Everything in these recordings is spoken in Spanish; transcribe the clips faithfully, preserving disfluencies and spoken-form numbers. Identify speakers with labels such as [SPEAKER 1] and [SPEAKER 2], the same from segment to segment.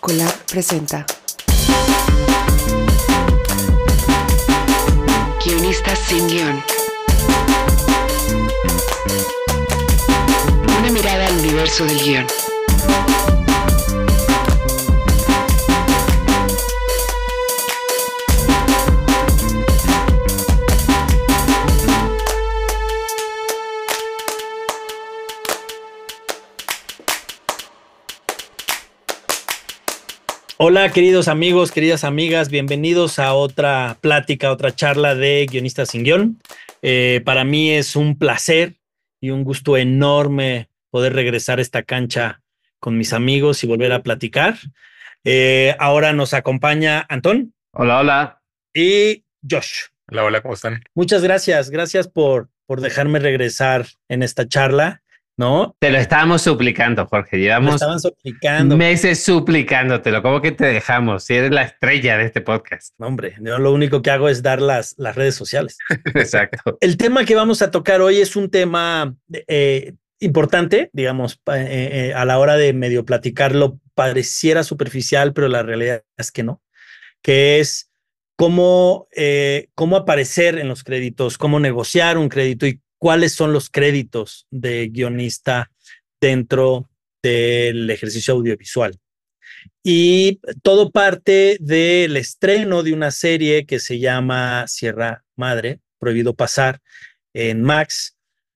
[SPEAKER 1] Colab presenta Guionistas sin guión. Una mirada al universo del guión.
[SPEAKER 2] Hola queridos amigos, queridas amigas, bienvenidos a otra plática, otra charla de Guionistas sin guión. Eh, para mí es un placer y un gusto enorme poder regresar a esta cancha con mis amigos y volver a platicar. Eh, ahora nos acompaña Antón.
[SPEAKER 3] Hola, hola.
[SPEAKER 2] Y Josh.
[SPEAKER 4] Hola, hola, ¿cómo están?
[SPEAKER 2] Muchas gracias, gracias por, por dejarme regresar en esta charla, ¿no?
[SPEAKER 3] Te lo estábamos suplicando, Jorge. Llevamos
[SPEAKER 2] Me estaban suplicando.
[SPEAKER 3] meses suplicándotelo. ¿Cómo que te dejamos? Si eres la estrella de este podcast.
[SPEAKER 2] No, hombre, yo lo único que hago es dar las, las redes sociales.
[SPEAKER 3] Exacto.
[SPEAKER 2] El tema que vamos a tocar hoy es un tema eh, importante, digamos, eh, eh, a la hora de medio platicarlo pareciera superficial, pero la realidad es que no, que es cómo, eh, cómo aparecer en los créditos, cómo negociar un crédito y cuáles son los créditos de guionista dentro del ejercicio audiovisual. Y todo parte del estreno de una serie que se llama Sierra Madre, Prohibido Pasar, en Max,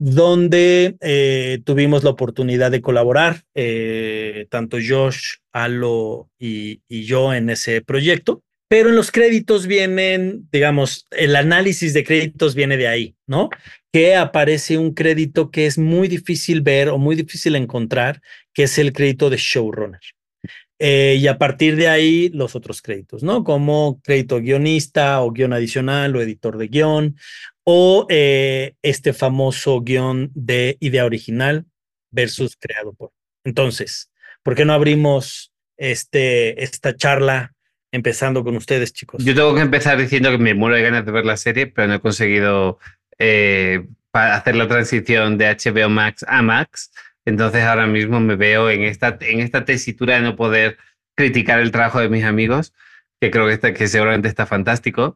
[SPEAKER 2] donde eh, tuvimos la oportunidad de colaborar, eh, tanto Josh, Alo y, y yo en ese proyecto. Pero en los créditos vienen, digamos, el análisis de créditos viene de ahí, ¿no? Que aparece un crédito que es muy difícil ver o muy difícil encontrar, que es el crédito de showrunner. Eh, y a partir de ahí los otros créditos, ¿no? Como crédito guionista o guión adicional o editor de guión o eh, este famoso guión de idea original versus creado por. Entonces, ¿por qué no abrimos este, esta charla empezando con ustedes, chicos?
[SPEAKER 3] Yo tengo que empezar diciendo que me muero de ganas de ver la serie, pero no he conseguido eh, para hacer la transición de H B O Max a Max. Entonces ahora mismo me veo en esta, en esta tesitura de no poder criticar el trabajo de mis amigos, que creo que, está, que seguramente está fantástico.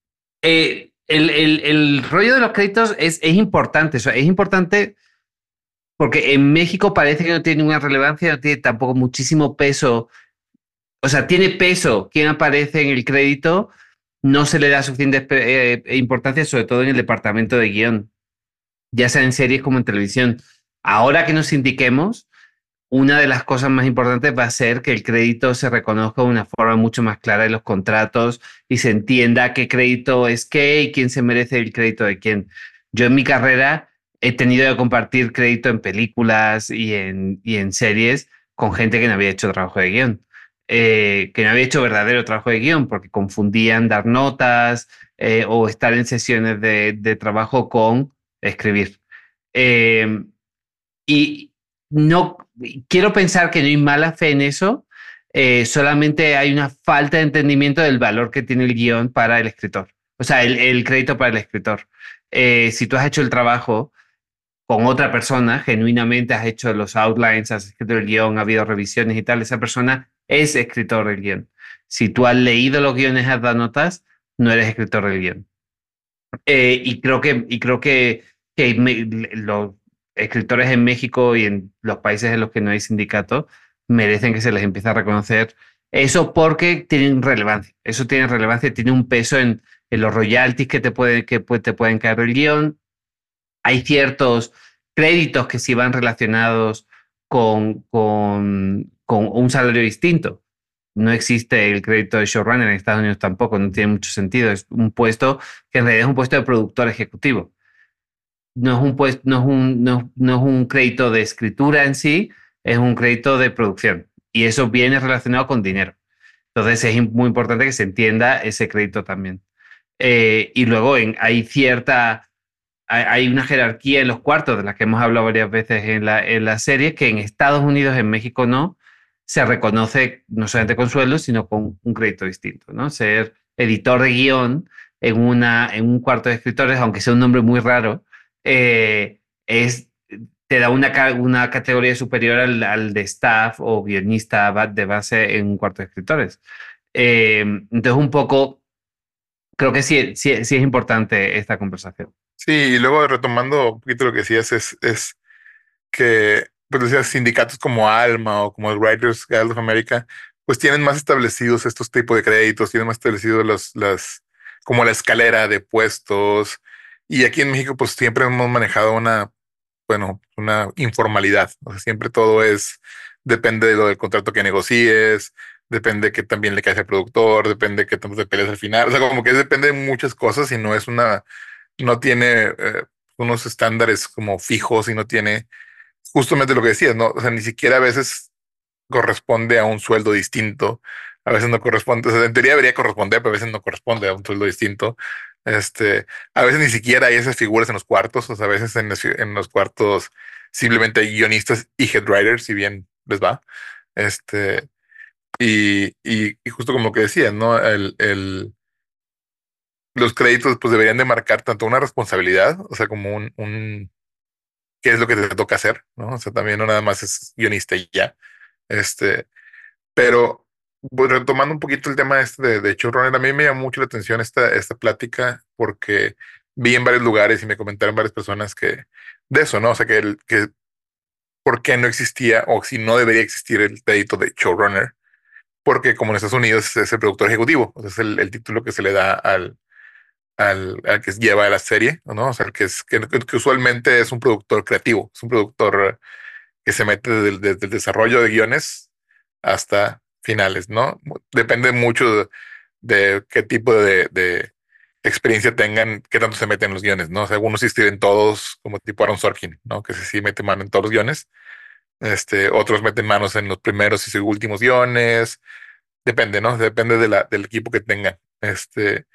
[SPEAKER 3] Eh, el, el, el rollo de los créditos es, es importante. O sea, es importante porque en México parece que no tiene ninguna relevancia, no tiene tampoco muchísimo peso. O sea, tiene peso quien aparece en el crédito, no se le da suficiente eh, importancia, sobre todo en el departamento de guión, ya sea en series como en televisión. Ahora que nos indiquemos, una de las cosas más importantes va a ser que el crédito se reconozca de una forma mucho más clara en los contratos y se entienda qué crédito es qué y quién se merece el crédito de quién. Yo en mi carrera he tenido que compartir crédito en películas y en, y en series con gente que no había hecho trabajo de guión, eh, que no había hecho verdadero trabajo de guión porque confundían dar notas eh, o estar en sesiones de, de trabajo con escribir. Eh, Y no quiero pensar que no hay mala fe en eso, eh, solamente hay una falta de entendimiento del valor que tiene el guión para el escritor, o sea, el, el crédito para el escritor. Eh, si tú has hecho el trabajo con otra persona, genuinamente has hecho los outlines, has escrito el guión, ha habido revisiones y tal, esa persona es escritor del guión. Si tú has leído los guiones, has dado notas, no eres escritor del guión. Eh, y creo que, y creo que, que me, lo, escritores en México y en los países en los que no hay sindicato merecen que se les empiece a reconocer eso porque tienen relevancia. Eso tiene relevancia, tiene un peso en, en los royalties que, te, puede, que te pueden caer del guión. Hay ciertos créditos que sí van relacionados con, con, con un salario distinto. No existe el crédito de showrunner en Estados Unidos tampoco, no tiene mucho sentido. Es un puesto que en realidad es un puesto de productor ejecutivo. No es, un puesto, no, es un, no, no es un crédito de escritura en sí, es un crédito de producción. Y eso viene relacionado con dinero. Entonces es muy importante que se entienda ese crédito también. Eh, y luego en, hay cierta... Hay, hay una jerarquía en los cuartos, de la que hemos hablado varias veces en la, en la serie, que en Estados Unidos, en México no, se reconoce no solamente con sueldo, sino con un crédito distinto, ¿no? Ser editor de guión en, una, en un cuarto de escritores, aunque sea un nombre muy raro, Eh, es, te da una, una categoría superior al, al de staff o guionista de base en un cuarto de escritores. Eh, entonces, un poco, creo que sí, sí, sí es importante esta conversación.
[SPEAKER 4] Sí, y luego retomando un poquito lo que decías, es, es que, pues decías, sindicatos como Alma o como el Writers Guild of America, pues tienen más establecidos estos tipos de créditos, tienen más establecidos los, las, como la escalera de puestos. Y aquí en México, pues siempre hemos manejado una, bueno, una informalidad. O sea, siempre todo es, depende de lo del contrato que negocies, depende que también le caes al productor, depende que tanto te peleas al final. O sea, como que depende de muchas cosas y no es una, no tiene eh, unos estándares como fijos y no tiene justamente lo que decías, ¿no? O sea, ni siquiera a veces corresponde a un sueldo distinto. A veces no corresponde, o sea, en teoría debería corresponder, pero a veces no corresponde a un sueldo distinto. Este, a veces ni siquiera hay esas figuras en los cuartos, o sea, a veces en los, en los cuartos simplemente hay guionistas y head writers, si bien les va. Este, y, y, y justo como que decías, ¿no? El, el, los créditos pues deberían de marcar tanto una responsabilidad, o sea, como un, un qué es lo que te toca hacer, ¿no? O sea, también no nada más es guionista y ya. Este, pero pues, retomando un poquito el tema este de, de showrunner, a mí me llamó mucho la atención esta, esta plática porque vi en varios lugares y me comentaron varias personas que de eso, ¿no? O sea, que, el, que por qué no existía o si no debería existir el crédito de showrunner, porque como en Estados Unidos es el productor ejecutivo, o sea, es el, el título que se le da al, al, al que lleva la serie, ¿no? O sea, el que, es, que, que usualmente es un productor creativo, es un productor que se mete desde, desde el desarrollo de guiones hasta finales, ¿no? Depende mucho de, de qué tipo de, de experiencia tengan, qué tanto se meten en los guiones, ¿no? O sea, algunos sí escriben todos, como tipo Aaron Sorkin, ¿no? Que sí mete mano en todos los guiones. Este, otros meten manos en los primeros y últimos guiones. Depende, ¿no? Depende de la, del equipo que tengan. Este,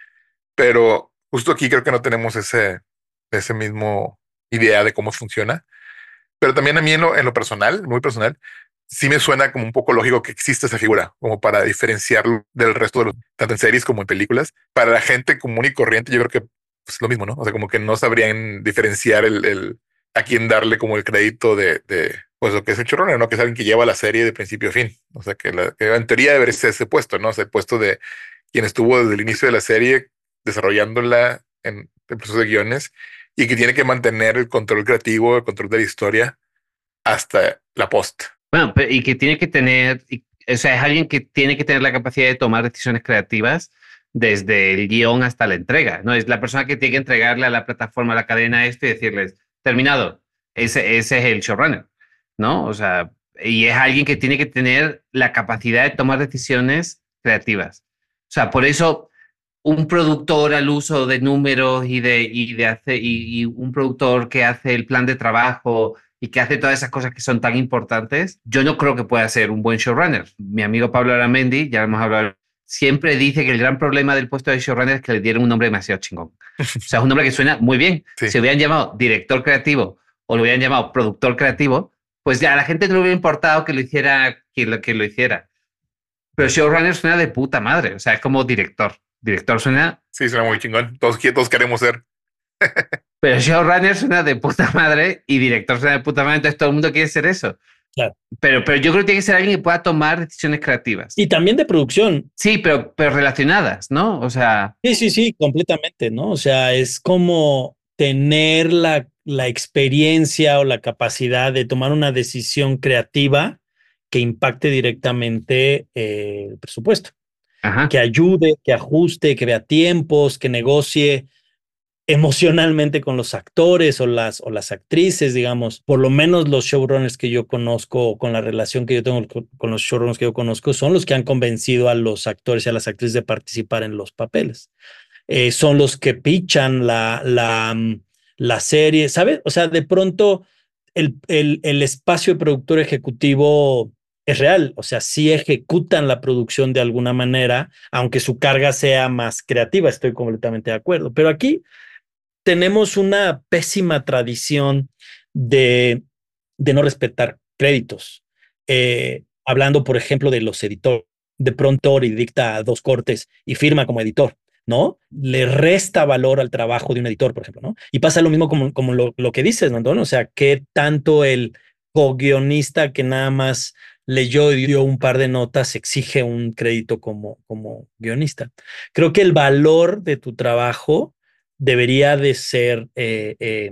[SPEAKER 4] pero justo aquí creo que no tenemos ese, ese mismo idea de cómo funciona. Pero también a mí en lo, en lo personal, muy personal, sí me suena como un poco lógico que exista esa figura, como para diferenciarlo del resto de los, tanto en series como en películas. Para la gente común y corriente, yo creo que es lo mismo, ¿no? O sea, como que no sabrían diferenciar el, el a quién darle como el crédito de, de pues lo que es el showrunner, ¿no? Que es alguien que lleva la serie de principio a fin. O sea, que, la, que en teoría debería ser ese puesto, ¿no? O sea, el puesto de quien estuvo desde el inicio de la serie desarrollándola en el proceso de guiones y que tiene que mantener el control creativo, el control de la historia hasta la post.
[SPEAKER 3] Bueno, pero, y que tiene que tener, y, o sea, es alguien que tiene que tener la capacidad de tomar decisiones creativas desde el guión hasta la entrega, ¿no? Es la persona que tiene que entregarle a la plataforma, a la cadena esto y decirles, terminado, ese, ese es el showrunner, ¿no? O sea, y es alguien que tiene que tener la capacidad de tomar decisiones creativas. O sea, por eso un productor al uso de números y de, y de hace, y, y un productor que hace el plan de trabajo y que hace todas esas cosas que son tan importantes, yo no creo que pueda ser un buen showrunner. Mi amigo Pablo Aramendi, ya hemos hablado, siempre dice que el gran problema del puesto de showrunner es que le dieron un nombre demasiado chingón. O sea, es un nombre que suena muy bien.
[SPEAKER 4] Sí.
[SPEAKER 3] Si hubieran llamado director creativo o lo hubieran llamado productor creativo, pues ya a la gente no le hubiera importado que lo hiciera quien lo, quien lo hiciera. Pero showrunner suena de puta madre. O sea, es como director. Director suena...
[SPEAKER 4] Sí, suena muy chingón. Todos, todos queremos ser.
[SPEAKER 3] Pero showrunner suena de puta madre y director suena de puta madre, entonces todo el mundo quiere ser eso.
[SPEAKER 2] Claro.
[SPEAKER 3] Pero, pero yo creo que tiene que ser alguien que pueda tomar decisiones creativas.
[SPEAKER 2] Y también de producción.
[SPEAKER 3] Sí, pero, pero relacionadas, ¿no? O sea...
[SPEAKER 2] Sí, sí, sí, completamente, ¿no? O sea, es como tener la, la experiencia o la capacidad de tomar una decisión creativa que impacte directamente eh, el presupuesto.
[SPEAKER 3] Ajá.
[SPEAKER 2] Que ayude, que ajuste, que vea tiempos, que negocie emocionalmente con los actores o las, o las actrices, digamos. Por lo menos los showrunners que yo conozco, con la relación que yo tengo con, con los showrunners que yo conozco, son los que han convencido a los actores y a las actrices de participar en los papeles. Eh, son los que pichan la, la, la serie, ¿sabes? O sea, de pronto el, el, el espacio de productor ejecutivo es real, o sea, sí ejecutan la producción de alguna manera, aunque su carga sea más creativa, estoy completamente de acuerdo. Pero aquí tenemos una pésima tradición de, de no respetar créditos. Eh, hablando, por ejemplo, de los editores, de pronto y dicta dos cortes y firma como editor. ¿no? Le resta valor al trabajo de un editor, por ejemplo, ¿no? Y pasa lo mismo como, como lo, lo que dices, ¿no, Antonio? O sea, qué tanto el co-guionista que nada más leyó y dio un par de notas exige un crédito como, como guionista. Creo que el valor de tu trabajo debería de ser eh, eh,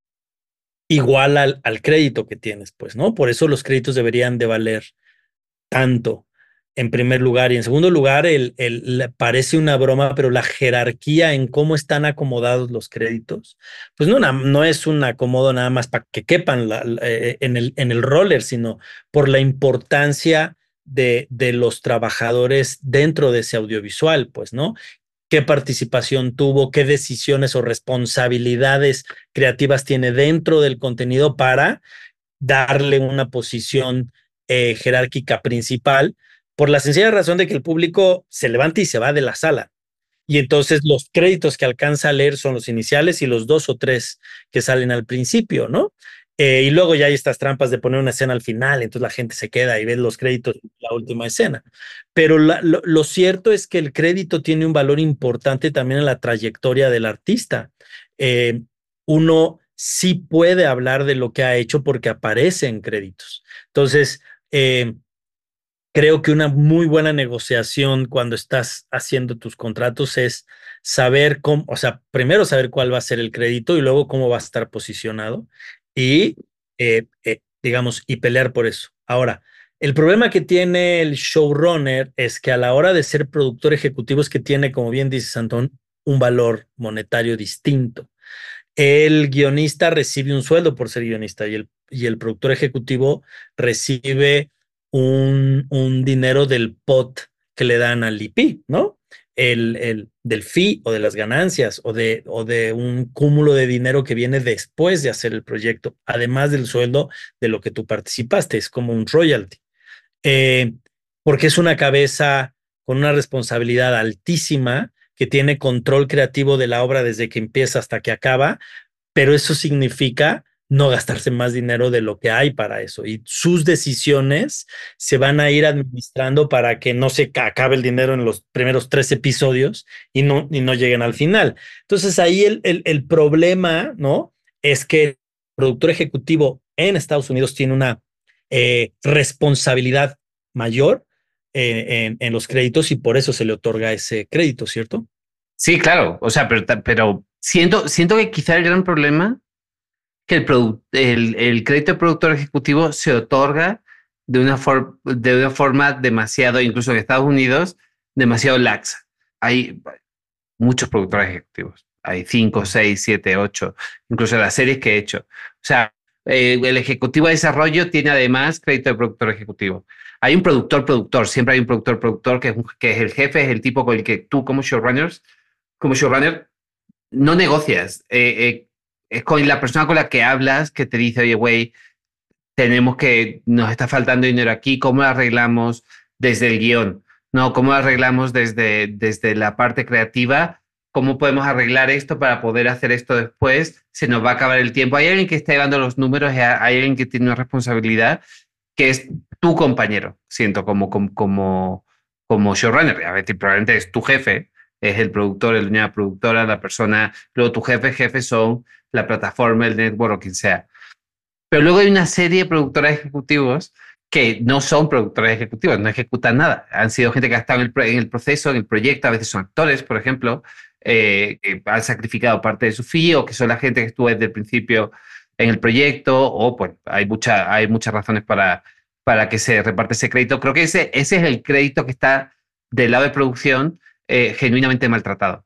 [SPEAKER 2] igual al, al crédito que tienes, pues, ¿no? Por eso los créditos deberían de valer tanto, en primer lugar. Y en segundo lugar, el, el, le parece una broma, pero la jerarquía en cómo están acomodados los créditos, pues no, no es un acomodo nada más para que quepan la, la, eh, en, el, en el roller, sino por la importancia de, de los trabajadores dentro de ese audiovisual, pues, ¿no? Qué participación tuvo, qué decisiones o responsabilidades creativas tiene dentro del contenido para darle una posición eh, jerárquica principal, por la sencilla razón de que el público se levanta y se va de la sala. Y entonces los créditos que alcanza a leer son los iniciales y los dos o tres que salen al principio, ¿no? Eh, y luego ya hay estas trampas de poner una escena al final, entonces la gente se queda y ve los créditos de la última escena. Pero la, lo, lo cierto es que el crédito tiene un valor importante también en la trayectoria del artista. Eh, uno sí puede hablar de lo que ha hecho porque aparece en créditos. Entonces, eh, creo que una muy buena negociación cuando estás haciendo tus contratos es saber cómo, o sea, primero saber cuál va a ser el crédito y luego cómo va a estar posicionado y, eh, eh, digamos, y pelear por eso. Ahora, el problema que tiene el showrunner es que a la hora de ser productor ejecutivo es que tiene, como bien dices, Antón, un valor monetario distinto. El guionista recibe un sueldo por ser guionista y el, y el productor ejecutivo recibe un, un dinero del pot que le dan al I P, ¿no? El, el, del fee o de las ganancias o de, o de un cúmulo de dinero que viene después de hacer el proyecto, además del sueldo de lo que tú participaste, es como un royalty. Eh, porque es una cabeza con una responsabilidad altísima que tiene control creativo de la obra desde que empieza hasta que acaba, pero eso significa no gastarse más dinero de lo que hay para eso. Y sus decisiones se van a ir administrando para que no se acabe el dinero en los primeros tres episodios y no, y no lleguen al final. Entonces ahí el, el, el problema, ¿no? Es que el productor ejecutivo en Estados Unidos tiene una eh, responsabilidad mayor eh, en, en los créditos y por eso se le otorga ese crédito, ¿cierto?
[SPEAKER 3] Sí, claro. O sea, pero, pero siento, siento que quizá el gran problema que el, produ el, el crédito de productor ejecutivo se otorga de una, for de una forma demasiado, incluso en Estados Unidos, demasiado laxa. Hay muchos productores ejecutivos. Hay cinco, seis, siete, ocho, incluso las series que he hecho. O sea, eh, el ejecutivo de desarrollo tiene además crédito de productor ejecutivo. Hay un productor, productor, siempre hay un productor, productor, que es, un, que es el jefe, es el tipo con el que tú como showrunners, como showrunner, no negocias. Eh, eh, es con la persona con la que hablas que te dice, oye, güey, tenemos que, nos está faltando dinero aquí, ¿cómo lo arreglamos desde el guión? No, ¿cómo lo arreglamos desde, desde la parte creativa? ¿Cómo podemos arreglar esto para poder hacer esto después? Se nos va a acabar el tiempo. Hay alguien que está llevando los números, hay alguien que tiene una responsabilidad, que es tu compañero, siento, como, como, como, como showrunner. A ver, probablemente es tu jefe, es el productor, el dueño de la productora, la persona, luego tu jefe, jefe son la plataforma, el network o quien sea. Pero luego hay una serie de productores ejecutivos que no son productores ejecutivos, no ejecutan nada. Han sido gente que ha estado en el, en el proceso, en el proyecto, a veces son actores, por ejemplo, eh, que han sacrificado parte de su fee o que son la gente que estuvo desde el principio en el proyecto o pues hay, mucha, hay muchas razones para, para que se reparte ese crédito. Creo que ese, ese es el crédito que está del lado de producción eh, genuinamente maltratado.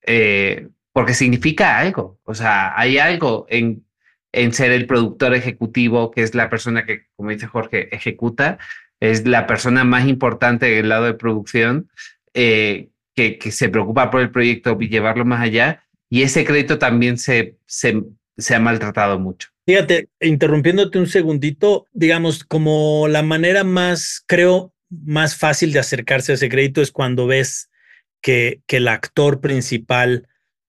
[SPEAKER 3] Eh, porque significa algo, o sea, hay algo en, en ser el productor ejecutivo, que es la persona que, como dice Jorge, ejecuta, es la persona más importante del lado de producción, eh, que, que se preocupa por el proyecto y llevarlo más allá, y ese crédito también se, se, se ha maltratado mucho.
[SPEAKER 2] Fíjate, interrumpiéndote un segundito, digamos, como la manera más, creo, más fácil de acercarse a ese crédito es cuando ves que, que el actor principal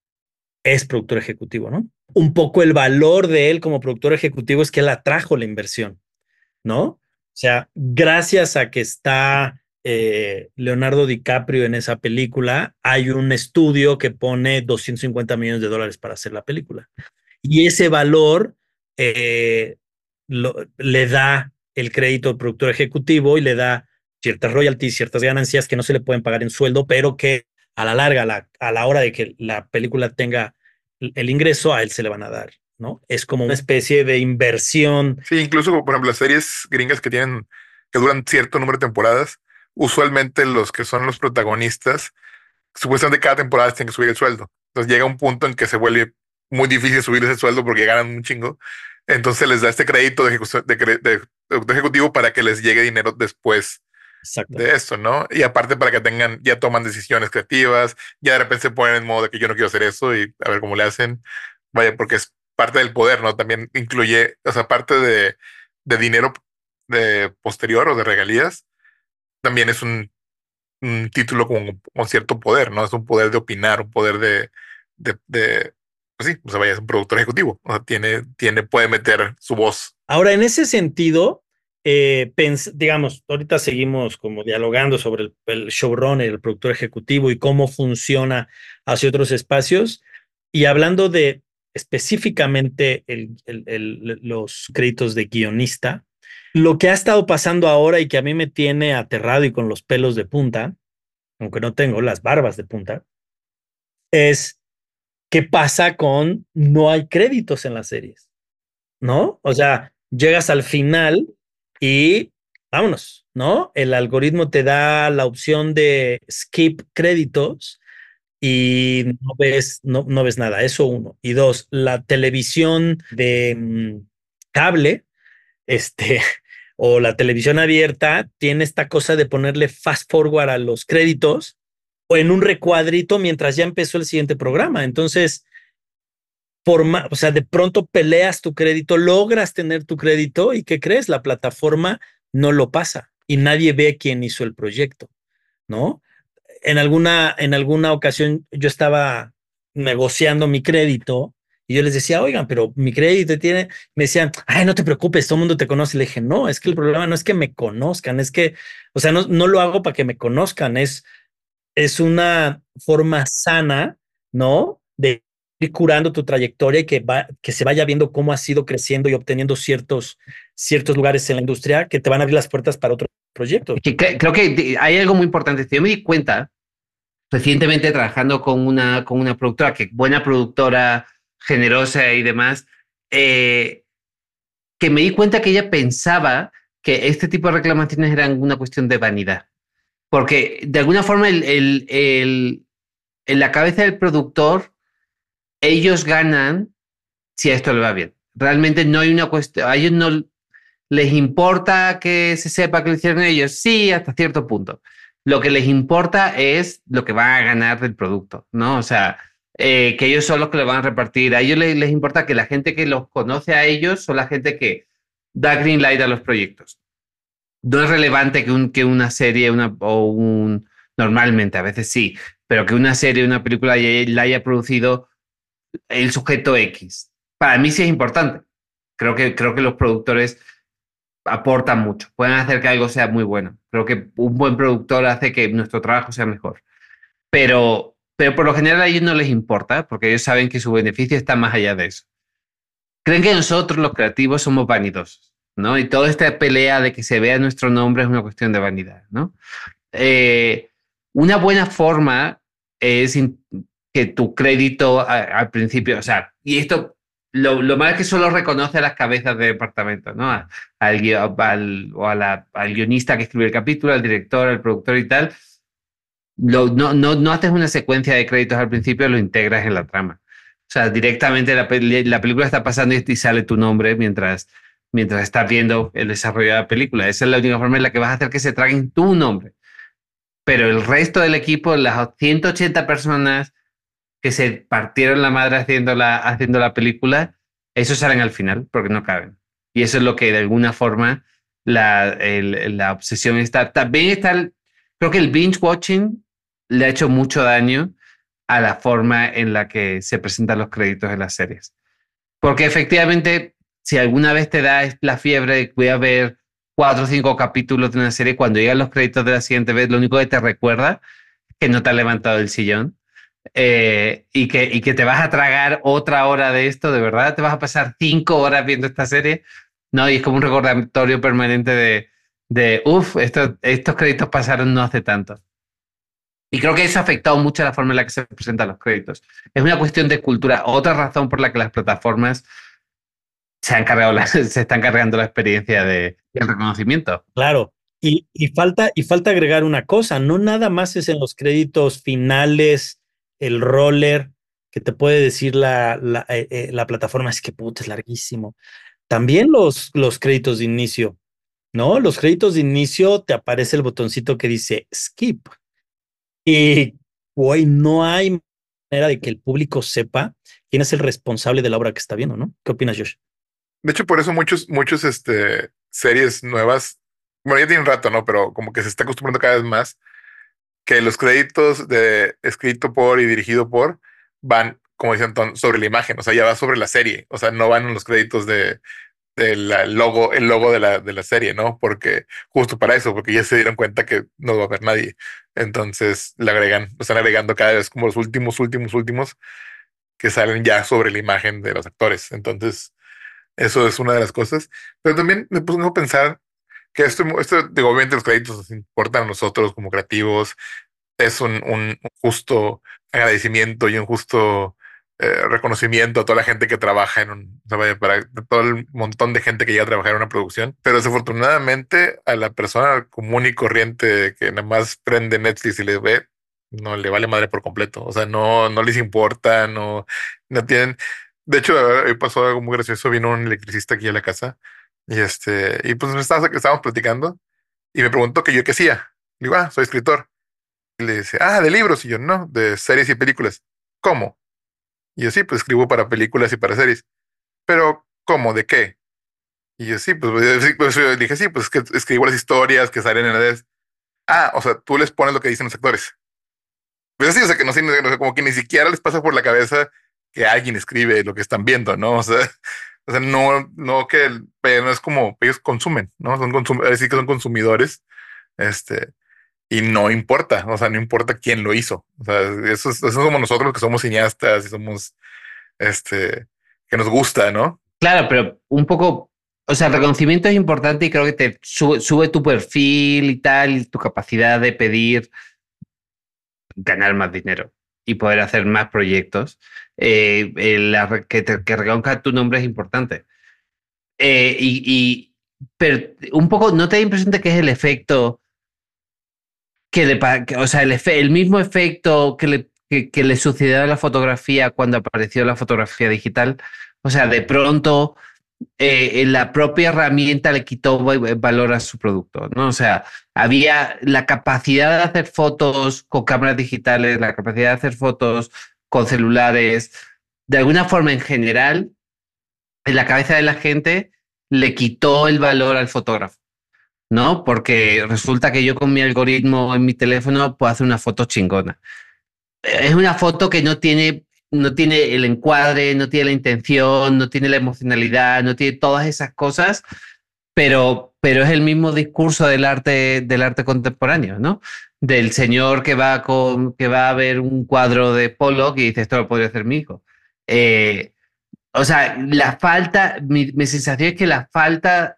[SPEAKER 2] es productor ejecutivo, ¿no? Un poco el valor de él como productor ejecutivo es que él atrajo la inversión, ¿no? O sea, gracias a que está eh, Leonardo DiCaprio en esa película, hay un estudio que pone doscientos cincuenta millones de dólares para hacer la película. Y ese valor eh, lo, le da el crédito al productor ejecutivo y le da ciertas royalties, ciertas ganancias que no se le pueden pagar en sueldo, pero que a la larga, a la, a la hora de que la película tenga el ingreso, a él se le van a dar, ¿no? Es como una especie de inversión.
[SPEAKER 4] Sí, incluso, por ejemplo, las series gringas que tienen, que duran cierto número de temporadas, usualmente los que son los protagonistas, supuestamente cada temporada tienen que subir el sueldo. Entonces llega un punto en que se vuelve muy difícil subir ese sueldo porque ganan un chingo. Entonces les da este crédito de, ejecu de, de, de, de ejecutivo para que les llegue dinero después de esto, ¿no? Y aparte para que tengan, ya toman decisiones creativas, ya de repente se ponen en modo de que yo no quiero hacer eso y a ver cómo le hacen. Vaya, porque es parte del poder, ¿no? También incluye, o sea, parte de, de dinero de posterior o de regalías, también es un, un título con, con cierto poder, ¿no? Es un poder de opinar, un poder de, de, de pues sí, o sea, vaya, es un productor ejecutivo, o sea, tiene, tiene, puede meter su voz.
[SPEAKER 2] Ahora, en ese sentido, eh, digamos, ahorita seguimos como dialogando sobre el, el showrunner, el productor ejecutivo y cómo funciona hacia otros espacios, y hablando de específicamente el, el, el, los créditos de guionista, lo que ha estado pasando ahora y que a mí me tiene aterrado y con los pelos de punta, aunque no tengo las barbas de punta, es qué pasa con no hay créditos en las series, ¿no? O sea, llegas al final y vámonos, ¿no? El algoritmo te da la opción de skip créditos y no ves, no, no ves nada. Eso uno. Y dos, la televisión de um, cable, este, o la televisión abierta, tiene esta cosa de ponerle fast forward a los créditos o en un recuadrito mientras ya empezó el siguiente programa. Entonces, por más, o sea, de pronto peleas tu crédito, logras tener tu crédito y ¿qué crees? La plataforma no lo pasa y nadie ve quién hizo el proyecto, ¿no? En alguna, en alguna ocasión yo estaba negociando mi crédito y yo les decía, oigan, pero mi crédito tiene, me decían, ay, no te preocupes, todo el mundo te conoce. Le dije, no, es que el problema no es que me conozcan, es que, o sea, no, no lo hago para que me conozcan, es, es una forma sana, ¿no? De ir curando tu trayectoria y que, va, que se vaya viendo cómo has ido creciendo y obteniendo ciertos, ciertos lugares en la industria que te van a abrir las puertas para otros proyectos.
[SPEAKER 3] Que, creo que hay algo muy importante. Yo me di cuenta recientemente trabajando con una, con una productora, que buena productora, generosa y demás, eh, que me di cuenta que ella pensaba que este tipo de reclamaciones eran una cuestión de vanidad. Porque de alguna forma el, el, el, en la cabeza del productor, ellos ganan si a esto le va bien. Realmente no hay una cuestión, a ellos no les importa que se sepa que lo hicieron ellos, sí, hasta cierto punto. Lo que les importa es lo que van a ganar del producto, ¿no? O sea, eh, que ellos son los que le van a repartir. A ellos les, les importa que la gente que los conoce a ellos son la gente que da green light a los proyectos. No es relevante que, un, que una serie una, o un... Normalmente, a veces sí, pero que una serie o una película la haya producido el sujeto X. Para mí sí es importante. Creo que, creo que los productores aportan mucho. Pueden hacer que algo sea muy bueno. Creo que un buen productor hace que nuestro trabajo sea mejor. Pero, pero por lo general a ellos no les importa porque ellos saben que su beneficio está más allá de eso. Creen que nosotros, los creativos, somos vanidosos, ¿no? Y toda esta pelea de que se vea nuestro nombre es una cuestión de vanidad, ¿no? Eh, una buena forma es que tu crédito a, al principio, o sea, y esto... Lo, lo malo es que solo reconoce a las cabezas de departamento, ¿no? A, al, al, o a la, al guionista que escribe el capítulo, al director, al productor y tal. Lo, no, no, no haces una secuencia de créditos al principio, lo integras en la trama. O sea, directamente la, la película está pasando y, y sale tu nombre mientras, mientras estás viendo el desarrollo de la película. Esa es la única forma en la que vas a hacer que se traguen tu nombre. Pero el resto del equipo, las ciento ochenta personas que se partieron la madre haciendo la, haciendo la película, esos salen al final porque no caben. Y eso es lo que de alguna forma la, el, la obsesión está. También está, el, creo que el binge watching le ha hecho mucho daño a la forma en la que se presentan los créditos en las series. Porque efectivamente, si alguna vez te da la fiebre de voy a ver cuatro o cinco capítulos de una serie, cuando llegan los créditos de la siguiente vez, lo único que te recuerda es que no te has levantado del sillón eh, y, que, y que te vas a tragar otra hora de esto, de verdad, te vas a pasar cinco horas viendo esta serie, ¿no? Y es como un recordatorio permanente de, de uff, esto, estos créditos pasaron no hace tanto. Y creo que eso ha afectado mucho la forma en la que se presentan los créditos. Es una cuestión de cultura. Otra razón por la que las plataformas se, han cargado la, se están cargando la experiencia de, del reconocimiento.
[SPEAKER 2] Claro. Y, y, falta, y falta agregar una cosa. No nada más es en los créditos finales, el roller, que te puede decir la, la, eh, la plataforma, es que puta, es larguísimo. También los, los créditos de inicio, ¿no? Los créditos de inicio te aparece el botoncito que dice skip. Y, güey, no hay manera de que el público sepa quién es el responsable de la obra que está viendo, ¿no? ¿Qué opinas, Josh?
[SPEAKER 4] De hecho, por eso muchos, muchos, este, series nuevas, bueno, ya tiene un rato, ¿no? Pero como que se está acostumbrando cada vez más que los créditos de escrito por y dirigido por van, como dicen, sobre la imagen, o sea, ya va sobre la serie, o sea, no van en los créditos de, de la logo, el logo de la, de la serie, ¿no? Porque justo para eso, porque ya se dieron cuenta que no va a haber nadie. Entonces le agregan, lo están agregando cada vez como los últimos, últimos, últimos que salen ya sobre la imagen de los actores. Entonces, eso es una de las cosas. Pero también me pongo a pensar que esto, esto digo, obviamente los créditos nos importan a nosotros como creativos. Es un, un justo agradecimiento y un justo eh, reconocimiento a toda la gente que trabaja en un, o sea, vaya, para todo el montón de gente que llega a trabajar en una producción. Pero desafortunadamente a la persona común y corriente que nada más prende Netflix y le ve, no le vale madre por completo. O sea, no, no les importa, no, no tienen. De hecho, hoy pasó algo muy gracioso. Vino un electricista aquí a la casa y este, y pues estábamos, estábamos platicando y me preguntó que yo qué hacía. Le digo, ah, soy escritor. Y le dice, ah, de libros. Y yo, no, de series y películas. ¿Cómo? Y yo, sí, pues escribo para películas y para series. Pero, ¿cómo? ¿De qué? Y yo, sí, pues, pues, pues yo dije, sí, pues es que escribo las historias que salen en redes. Ah, o sea, tú les pones lo que dicen los actores. Pues sí, o sea, que no, no, como que ni siquiera les pasa por la cabeza que alguien escribe lo que están viendo, ¿no? O sea, o sea no, no que, no es como ellos consumen, ¿no? Son consum sí que son consumidores, este, y no importa, o sea, no importa quién lo hizo. O sea, eso, es, eso somos nosotros que somos cineastas y somos, este, que nos gusta, ¿no?
[SPEAKER 3] Claro, pero un poco, o sea, el reconocimiento es importante y creo que te sube, sube tu perfil y tal, tu capacidad de pedir ganar más dinero y poder hacer más proyectos. Eh, la, que, te, que reconozca tu nombre es importante. Eh, y, y, pero un poco, ¿no te da impresión de que es el efecto que le, que, o sea, el, efe, el mismo efecto que le, que, que le sucedió a la fotografía cuando apareció la fotografía digital? O sea, de pronto eh, la propia herramienta le quitó valor a su producto, ¿no? O sea, había la capacidad de hacer fotos con cámaras digitales, la capacidad de hacer fotos con celulares, de alguna forma en general, en la cabeza de la gente le quitó el valor al fotógrafo, ¿no? Porque resulta que yo con mi algoritmo en mi teléfono puedo hacer una foto chingona. Es una foto que no tiene, no tiene el encuadre, no tiene la intención, no tiene la emocionalidad, no tiene todas esas cosas, pero, pero es el mismo discurso del arte, del arte contemporáneo, ¿no? Del señor que va, con, que va a ver un cuadro de Pollock y dice, esto lo podría hacer mi hijo. Eh, o sea, la falta, mi, mi sensación es que la falta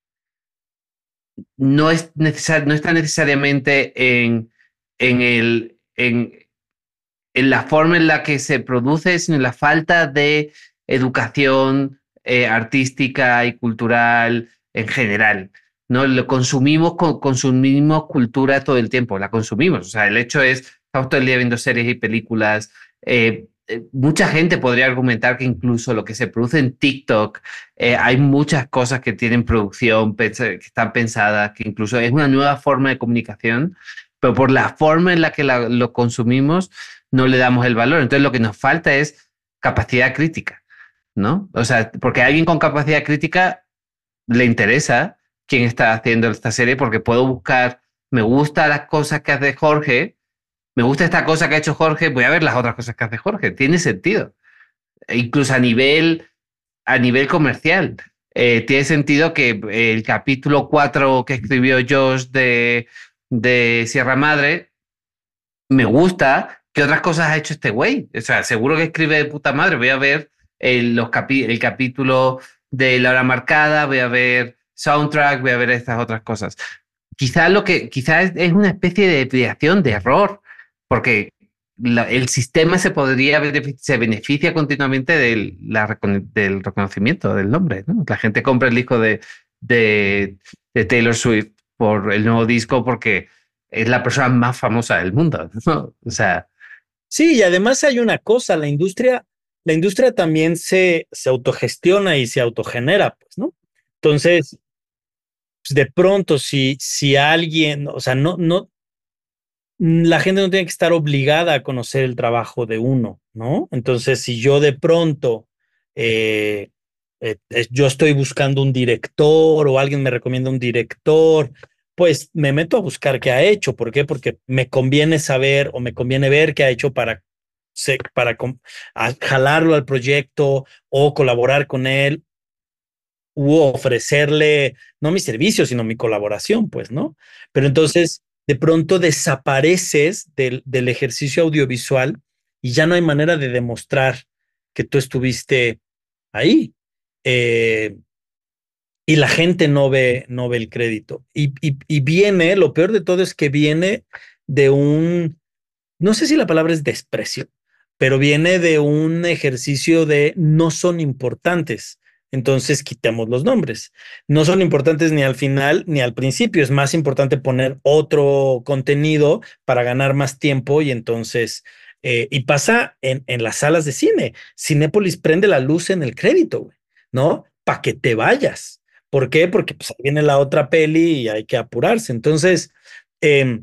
[SPEAKER 3] no, es necesar, no está necesariamente en, en, el, en, en la forma en la que se produce, sino en la falta de educación eh, artística y cultural en general. ¿No? Lo consumimos, consumimos cultura todo el tiempo, la consumimos. O sea, el hecho es, estamos todo el día viendo series y películas. Eh, mucha gente podría argumentar que incluso lo que se produce en TikTok, eh, hay muchas cosas que tienen producción, que están pensadas, que incluso es una nueva forma de comunicación, pero por la forma en la que la, lo consumimos no le damos el valor. Entonces lo que nos falta es capacidad crítica, ¿no? O sea, porque a alguien con capacidad crítica le interesa quién está haciendo esta serie, porque puedo buscar, me gustan las cosas que hace Jorge, me gusta esta cosa que ha hecho Jorge, voy a ver las otras cosas que hace Jorge. Tiene sentido. E incluso a nivel, a nivel comercial. eh, tiene sentido que el capítulo cuatro que escribió Josh de, de Sierra Madre me gusta. ¿Qué otras cosas ha hecho este güey? O sea, seguro que escribe de puta madre. Voy a ver el, los capi el capítulo de La Hora Marcada, voy a ver soundtrack, voy a ver estas otras cosas. Quizás lo que quizás es una especie de desviación, de error, porque la, el sistema se podría se beneficia continuamente del, la, del reconocimiento del nombre, ¿no? La gente compra el disco de, de, de Taylor Swift por el nuevo disco porque es la persona más famosa del mundo, ¿no? O sea,
[SPEAKER 2] sí, y además hay una cosa, la industria, la industria también se, se autogestiona y se autogenera, pues, ¿no? Entonces, pues de pronto, si, si alguien, o sea, no, no, la gente no tiene que estar obligada a conocer el trabajo de uno, ¿no? Entonces, si yo de pronto, eh, eh, yo estoy buscando un director o alguien me recomienda un director, pues me meto a buscar qué ha hecho. ¿Por qué? Porque me conviene saber o me conviene ver qué ha hecho para, para jalarlo al proyecto o colaborar con él u ofrecerle, no mi servicio, sino mi colaboración, pues, ¿no? Pero entonces, de pronto desapareces del, del ejercicio audiovisual y ya no hay manera de demostrar que tú estuviste ahí. Eh, y la gente no ve, no ve el crédito. Y, y, y viene, lo peor de todo es que viene de un, no sé si la palabra es desprecio, pero viene de un ejercicio de no son importantes. Entonces quitemos los nombres. No son importantes ni al final ni al principio. Es más importante poner otro contenido para ganar más tiempo y entonces, eh, y pasa en, en las salas de cine. Cinépolis prende la luz en el crédito, güey, ¿no? Para que te vayas. ¿Por qué? Porque pues, viene la otra peli y hay que apurarse. Entonces, eh,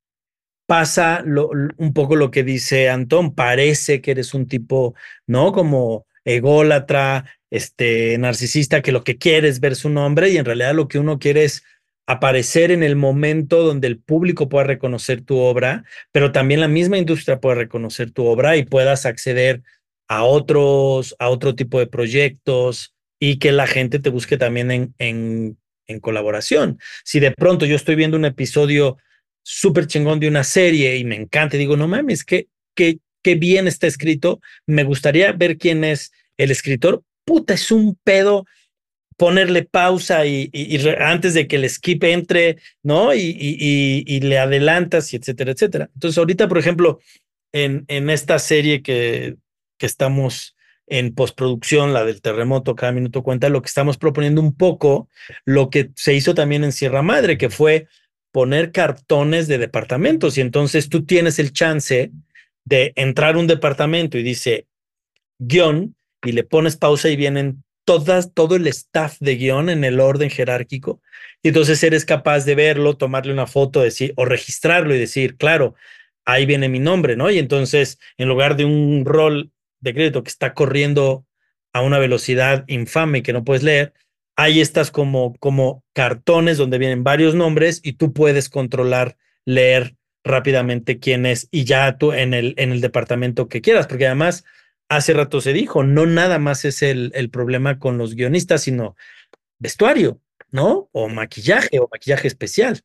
[SPEAKER 2] pasa lo, un poco lo que dice Antón, parece que eres un tipo, ¿no? Como ególatra, este, narcisista, que lo que quiere es ver su nombre y en realidad lo que uno quiere es aparecer en el momento donde el público pueda reconocer tu obra, pero también la misma industria puede reconocer tu obra y puedas acceder a otros, a otro tipo de proyectos y que la gente te busque también en, en, en colaboración. Si de pronto yo estoy viendo un episodio súper chingón de una serie y me encanta, y digo, no mames, qué, qué, qué bien está escrito, me gustaría ver quién es el escritor, puta, es un pedo ponerle pausa y, y, y antes de que el skip entre, ¿no? Y, y, y, y le adelantas y etcétera, etcétera. Entonces ahorita, por ejemplo, en, en esta serie que, que estamos en postproducción, la del terremoto, cada minuto cuenta, lo que estamos proponiendo un poco, lo que se hizo también en Sierra Madre, que fue poner cartones de departamentos y entonces tú tienes el chance de entrar a un departamento y dice guión y le pones pausa y vienen todas, todo el staff de guión en el orden jerárquico y entonces eres capaz de verlo, tomarle una foto, decir, o registrarlo y decir, claro, ahí viene mi nombre, ¿no? Y entonces en lugar de un rol de crédito que está corriendo a una velocidad infame que no puedes leer, hay estas como, como cartones donde vienen varios nombres y tú puedes controlar, leer rápidamente quién es y ya tú en el, en el departamento que quieras, porque además hace rato se dijo, no nada más es el, el problema con los guionistas, sino vestuario, ¿no? O maquillaje o maquillaje especial.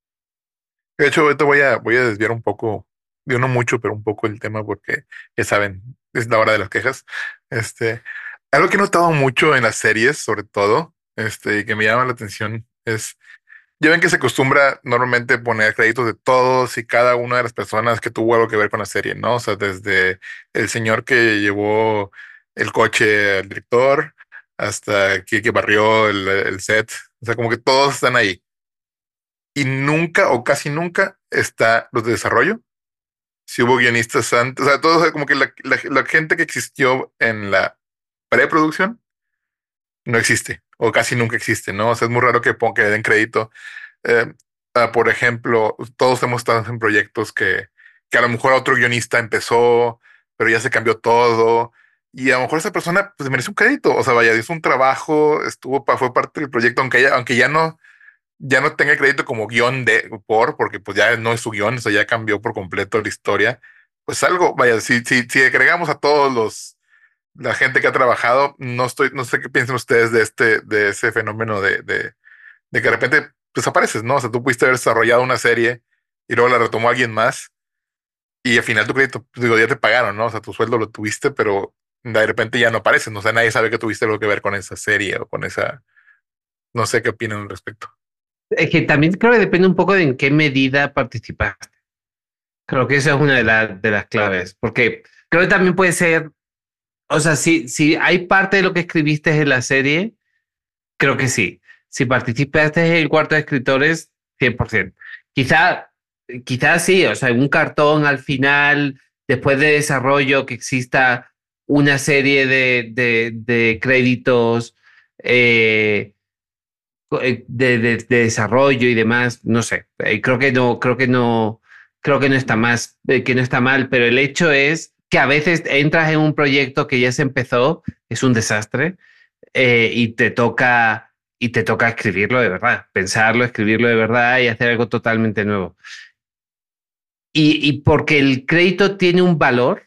[SPEAKER 4] De hecho, ahorita voy a, voy a desviar un poco, digo no mucho, pero un poco el tema porque ya saben, es la hora de las quejas. Este, algo que he notado mucho en las series, sobre todo, este, y que me llama la atención es, ya ven que se acostumbra normalmente poner créditos de todos y cada una de las personas que tuvo algo que ver con la serie, ¿no? O sea, desde el señor que llevó el coche al director hasta que, que barrió el, el set. O sea, como que todos están ahí. Y nunca o casi nunca está los de desarrollo. Si hubo guionistas antes, o sea, todos, o sea, como que la, la, la gente que existió en la preproducción no existe o casi nunca existe, ¿no? O sea, es muy raro que, pon, que den crédito. Eh, uh, por ejemplo, todos hemos estado en proyectos que, que a lo mejor otro guionista empezó, pero ya se cambió todo. Y a lo mejor esa persona pues merece un crédito. O sea, vaya, hizo un trabajo, estuvo, fue parte del proyecto, aunque ya, aunque ya no, ya no tenga crédito como guión de por, porque pues ya no es su guión, o sea, ya cambió por completo la historia. Pues algo, vaya, si, si, si agregamos a todos los la gente que ha trabajado, no estoy, no sé qué piensan ustedes de este, de ese fenómeno de, de, de que de repente desapareces, ¿no? O sea, tú pudiste haber desarrollado una serie y luego la retomó alguien más y al final tu crédito, pues, digo, ya te pagaron, ¿no? O sea, tu sueldo lo tuviste, pero de repente ya no apareces, ¿no? O sea, nadie sabe que tuviste algo que ver con esa serie o con esa, no sé qué opinan al respecto.
[SPEAKER 3] Es que también creo que depende un poco de en qué medida participaste. Creo que esa es una de, la- de las claves, porque creo que también puede ser, o sea, si, si hay parte de lo que escribiste en la serie, creo que sí. Si participaste en el cuarto de escritores, cien por ciento. Quizá, quizá sí, o sea, en un cartón al final, después de desarrollo, que exista una serie de, de, de créditos eh, de, de, de desarrollo y demás, no sé. Eh, creo que no, creo que no, creo que no está más, eh, que no está mal, pero el hecho es que a veces entras en un proyecto que ya se empezó, es un desastre eh, y te toca y te toca escribirlo de verdad, pensarlo, escribirlo de verdad y hacer algo totalmente nuevo. Y, y porque el crédito tiene un valor,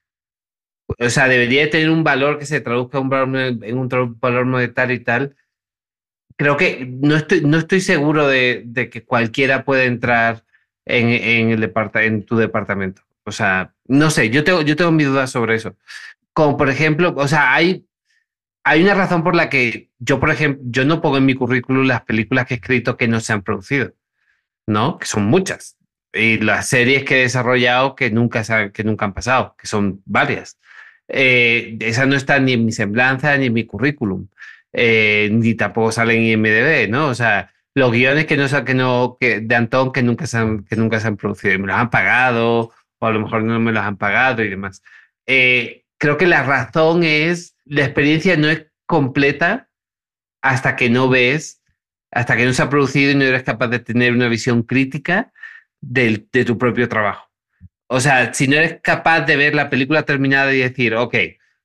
[SPEAKER 3] o sea, debería tener un valor que se traduzca en un valor, en un valor monetario y tal. Creo que no estoy, no estoy seguro de, de que cualquiera puede entrar en, en, el departa, en tu departamento. O sea, no sé, yo tengo, yo tengo mis dudas sobre eso. Como por ejemplo, o sea, hay hay una razón por la que yo, por ejemplo, yo no pongo en mi currículum las películas que he escrito que no se han producido, ¿no? Que son muchas. Y las series que he desarrollado que nunca, se han, que nunca han pasado, que son varias. Eh, esa no está ni en mi semblanza ni en mi currículum, eh, ni tampoco sale en I M D B, ¿no? O sea, los guiones que no, que no, que, de Antón que nunca, se han, que nunca se han producido y me los han pagado, o a lo mejor no me los han pagado y demás. Eh, creo que la razón es, la experiencia no es completa hasta que no ves, hasta que no se ha producido y no eres capaz de tener una visión crítica del, de tu propio trabajo. O sea, si no eres capaz de ver la película terminada y decir, ok,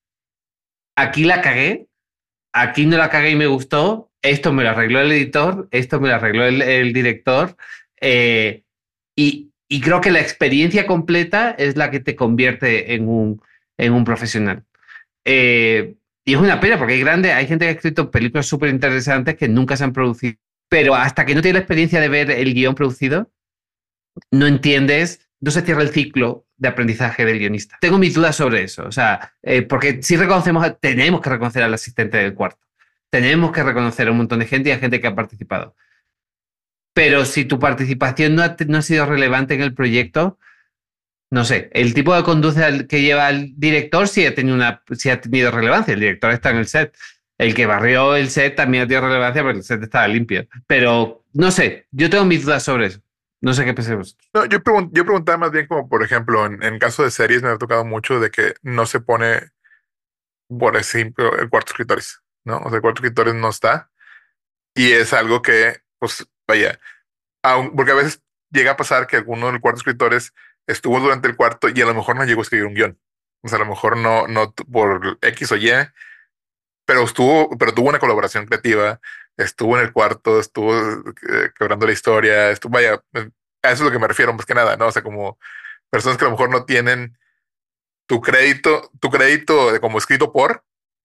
[SPEAKER 3] aquí la cagué, aquí no la cagué y me gustó, esto me lo arregló el editor, esto me lo arregló el, el director, eh, y, y creo que la experiencia completa es la que te convierte en un, en un profesional. Eh, y es una pena porque hay grande, hay gente que ha escrito películas súper interesantes que nunca se han producido, pero hasta que no tienes la experiencia de ver el guión producido, no entiendes, no se cierra el ciclo de aprendizaje del guionista. Tengo mis dudas sobre eso, o sea, eh, porque si reconocemos, tenemos que reconocer al asistente del cuarto, tenemos que reconocer a un montón de gente y a gente que ha participado. Pero si tu participación no ha, no ha sido relevante en el proyecto, no sé, el tipo de conducta que lleva el director sí ha tenido, una, sí ha tenido relevancia. El director está en el set. El que barrió el set también ha tenido relevancia porque el set estaba limpio. Pero no sé, yo tengo mis dudas sobre eso. No sé qué pensemos.
[SPEAKER 4] No, yo, pregun yo preguntaba más bien como, por ejemplo, en, en caso de series me ha tocado mucho de que no se pone, por ejemplo, el cuarto de escritores, ¿no? O sea, el cuarto de escritores no está y es algo que, pues, vaya, aun, porque a veces llega a pasar que alguno del cuarto de escritores estuvo durante el cuarto y a lo mejor no llegó a escribir un guión. O sea, a lo mejor no, no t- por X o Y, pero estuvo, pero tuvo una colaboración creativa, estuvo en el cuarto, estuvo eh, quebrando la historia, estuvo, vaya, eh, a eso es lo que me refiero más que nada, ¿no? O sea, como personas que a lo mejor no tienen tu crédito, tu crédito de como escrito por,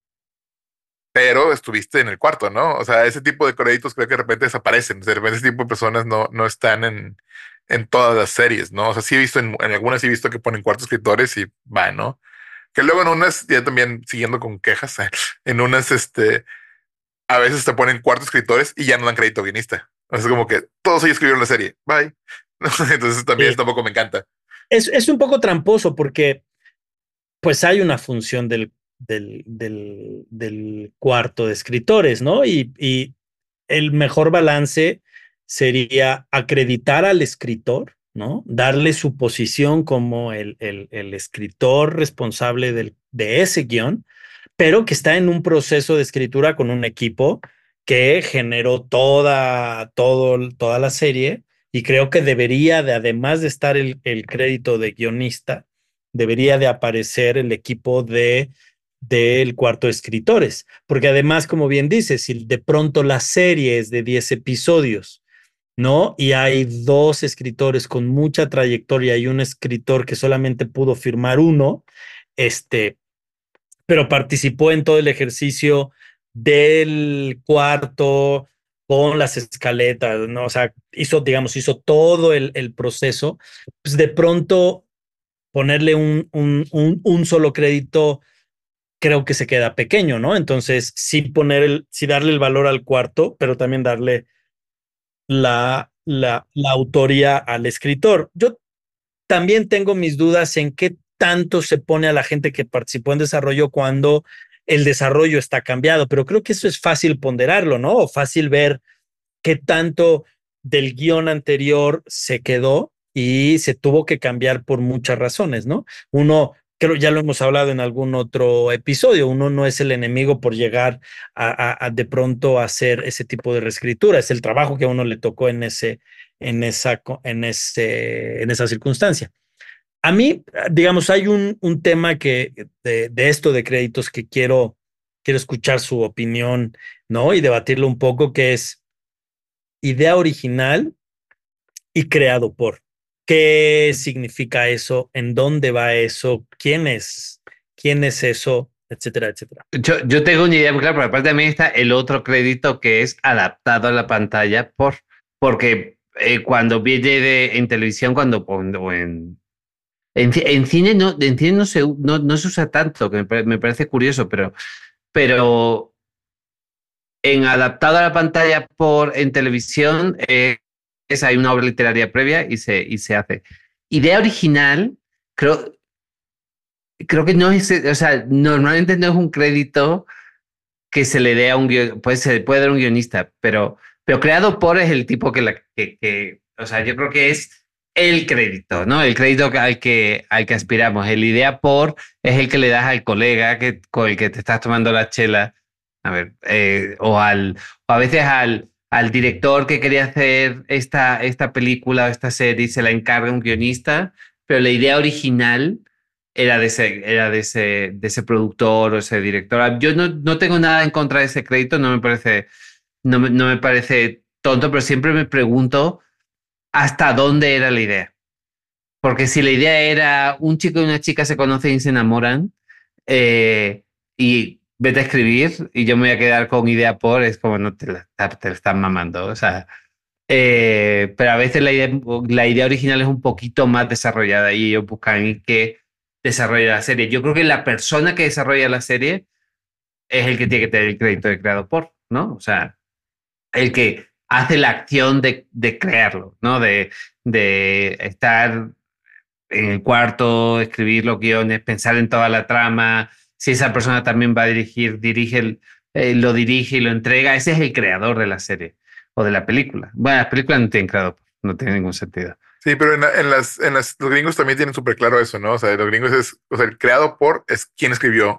[SPEAKER 4] pero estuviste en el cuarto, ¿no? O sea, ese tipo de créditos creo que de repente desaparecen. De repente ese tipo de personas no, no están en, en todas las series, ¿no? O sea, sí he visto en, en algunas sí he visto que ponen cuartos escritores y va, ¿no? Que luego en unas, ya también siguiendo con quejas, en unas, este, a veces te ponen cuartos escritores y ya no dan crédito guionista. O sea, es como que todos ellos escribieron la serie. Bye. Entonces también
[SPEAKER 2] Sí.
[SPEAKER 4] eso tampoco me encanta.
[SPEAKER 2] Es, es un poco tramposo porque pues hay una función del, del, del, del cuarto de escritores, ¿no? Y, y el mejor balance sería acreditar al escritor, ¿no? Darle su posición como el, el, el escritor responsable del, de ese guión, pero que está en un proceso de escritura con un equipo que generó toda, todo, toda la serie y creo que debería de, además de estar el, el crédito de guionista, debería de aparecer el equipo de del cuarto de escritores, porque además, como bien dices, si de pronto la serie es de diez episodios, ¿no? Y hay dos escritores con mucha trayectoria y un escritor que solamente pudo firmar uno, este, pero participó en todo el ejercicio del cuarto con las escaletas, ¿no? O sea, hizo, digamos, hizo todo el, el proceso. Pues de pronto ponerle un, un, un, un solo crédito creo que se queda pequeño, ¿no? Entonces, sí poner el, sí darle el valor al cuarto, pero también darle la, la, la autoría al escritor. Yo también tengo mis dudas en qué tanto se pone a la gente que participó en desarrollo cuando el desarrollo está cambiado, pero creo que eso es fácil ponderarlo, ¿no? O fácil ver qué tanto del guión anterior se quedó y se tuvo que cambiar por muchas razones, ¿no? Uno, creo ya lo hemos hablado en algún otro episodio, uno no es el enemigo por llegar a, a, a de pronto a hacer ese tipo de reescritura, es el trabajo que a uno le tocó en ese, en esa, en ese, en esa circunstancia. A mí, digamos, hay un, un tema que de, de esto de créditos que quiero, quiero escuchar su opinión, ¿no? Y debatirlo un poco, que es idea original y creado por. ¿Qué significa eso? ¿En dónde va eso? ¿Quién es? ¿Quién es eso? Etcétera, etcétera.
[SPEAKER 3] Yo, yo tengo una idea muy clara, pero aparte también está el otro crédito que es adaptado a la pantalla por, porque eh, cuando viene de, en televisión, cuando, o en, en, en cine no, en cine no se, no, no se usa tanto, que me, me parece curioso, pero, pero en adaptado a la pantalla por en televisión eh, es, hay una obra literaria previa y se, y se hace. Idea original, creo, creo que no es, o sea, normalmente no es un crédito que se le dé a un guionista, pues se puede dar un guionista, pero, pero creado por es el tipo que, la, que, que, o sea, yo creo que es el crédito, ¿no? El crédito al que, al que aspiramos. El idea por es el que le das al colega que, con el que te estás tomando la chela, a ver, eh, o, al, o a veces al, al director que quería hacer esta, esta película o esta serie, se la encarga un guionista, pero la idea original era de ese, era de ese, de ese productor o ese director. Yo no, no tengo nada en contra de ese crédito, no me parece, no me, no me parece tonto, pero siempre me pregunto hasta dónde era la idea. Porque si la idea era un chico y una chica se conocen y se enamoran, eh, y vete a escribir y yo me voy a quedar con idea por, es como no te la, te la están mamando. O sea, eh, pero a veces la idea, la idea original es un poquito más desarrollada y ellos buscan que desarrolla la serie. Yo creo que la persona que desarrolla la serie es el que tiene que tener el crédito de creado por, ¿no? O sea, el que hace la acción de, de crearlo, ¿no? De, de estar en el cuarto, escribir los guiones, pensar en toda la trama. Si esa persona también va a dirigir, dirige el, eh, lo dirige y lo entrega, ese es el creador de la serie o de la película. Bueno, las películas no tienen creador, no tiene ningún sentido.
[SPEAKER 4] Sí, pero en, en, las, en las, los gringos también tienen súper claro eso, ¿no? O sea, los gringos es, o sea, el creado por es quien escribió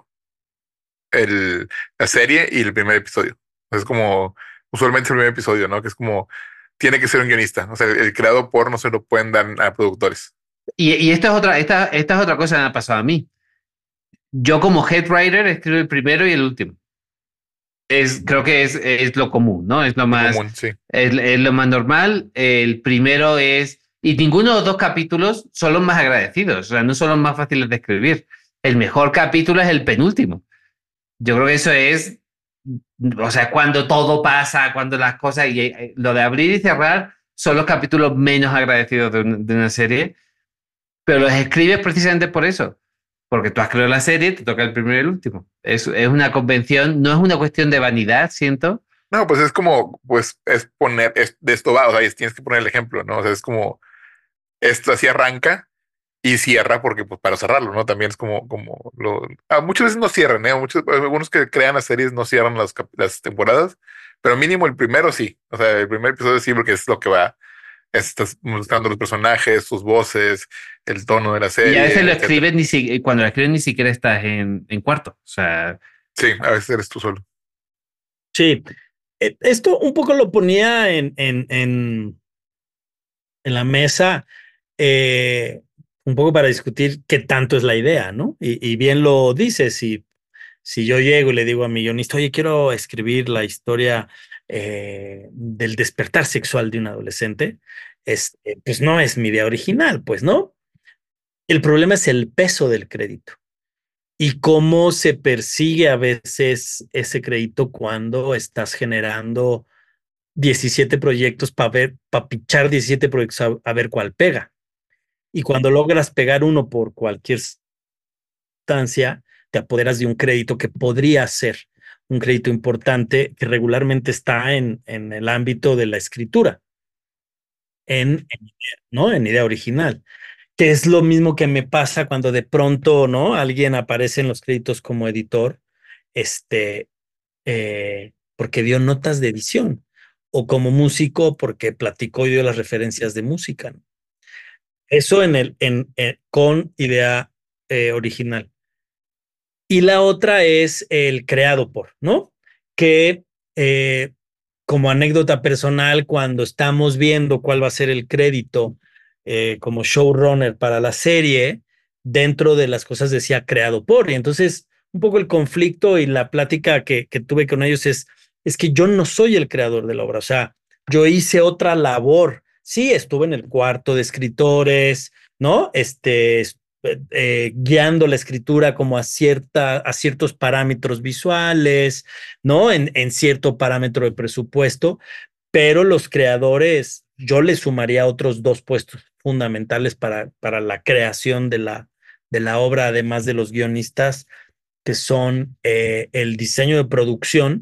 [SPEAKER 4] el, la serie y el primer episodio. Es como, usualmente es el primer episodio, ¿no? Que es como, tiene que ser un guionista. O sea, el, el creado por no se lo pueden dar a productores.
[SPEAKER 3] Y, y esta, es otra, esta, esta es otra cosa que me ha pasado a mí. Yo como head writer escribo el primero y el último. Es, creo que es, es lo común, ¿no? Es lo más,
[SPEAKER 4] común, sí.
[SPEAKER 3] es, es lo más normal. El primero es, y ninguno de los dos capítulos son los más agradecidos, o sea, no son los más fáciles de escribir. El mejor capítulo es el penúltimo. Yo creo que eso es, o sea, cuando todo pasa, cuando las cosas, y lo de abrir y cerrar son los capítulos menos agradecidos de, un, de una serie, pero los escribes precisamente por eso. Porque tú has creado la serie, te toca el primero y el último. Es, es una convención, no es una cuestión de vanidad, siento.
[SPEAKER 4] No, pues es como, pues es poner, es, de esto va, o sea, tienes que poner el ejemplo, ¿no? O sea, es como, esto así arranca y cierra porque, pues para cerrarlo, ¿no? También es como, como, lo, ah, muchas veces no cierran, ¿eh? Muchos, algunos que crean las series no cierran las, las temporadas, pero mínimo el primero sí. O sea, el primer episodio sí, porque es lo que va. Estás mostrando los personajes, sus voces, el tono de la serie.
[SPEAKER 3] Y a veces lo
[SPEAKER 4] etcétera.
[SPEAKER 3] escribes, ni si, cuando lo escribes ni siquiera estás en, en cuarto. O sea,
[SPEAKER 4] sí, a veces eres tú solo.
[SPEAKER 2] Sí, esto un poco lo ponía en, en, en, en la mesa, eh, un poco para discutir qué tanto es la idea, ¿no? Y, y bien lo dices, si, si yo llego y le digo a mi guionista, oye, quiero escribir la historia eh, del despertar sexual de un adolescente, este, pues no es mi idea original, pues, ¿no? El problema es el peso del crédito. y cómo se persigue a veces ese crédito cuando estás generando diecisiete proyectos para ver, para pichar diecisiete proyectos a, a ver cuál pega. Y cuando logras pegar uno por cualquier instancia, te apoderas de un crédito que podría ser un crédito importante que regularmente está en, en el ámbito de la escritura, en, en, ¿no? En idea original, que es lo mismo que me pasa cuando de pronto, ¿no? Alguien aparece en los créditos como editor, este, eh, porque dio notas de edición, o como músico porque platicó y dio las referencias de música, ¿no? Eso en el, en, en, con idea eh, original. Y la otra es el creado por, ¿no? Que eh, como anécdota personal, cuando estamos viendo cuál va a ser el crédito eh, como showrunner para la serie, dentro de las cosas decía creado por. Y entonces, un poco el conflicto y la plática que, que tuve con ellos es, es que yo no soy el creador de la obra. O sea, yo hice otra labor. Sí, estuve en el cuarto de escritores, ¿no? Este, eh, guiando la escritura como a, cierta, a ciertos parámetros visuales, ¿no? En, en cierto parámetro de presupuesto, pero los creadores, yo le sumaría otros dos puestos fundamentales para, para la creación de la, de la obra, además de los guionistas, que son eh, el diseño de producción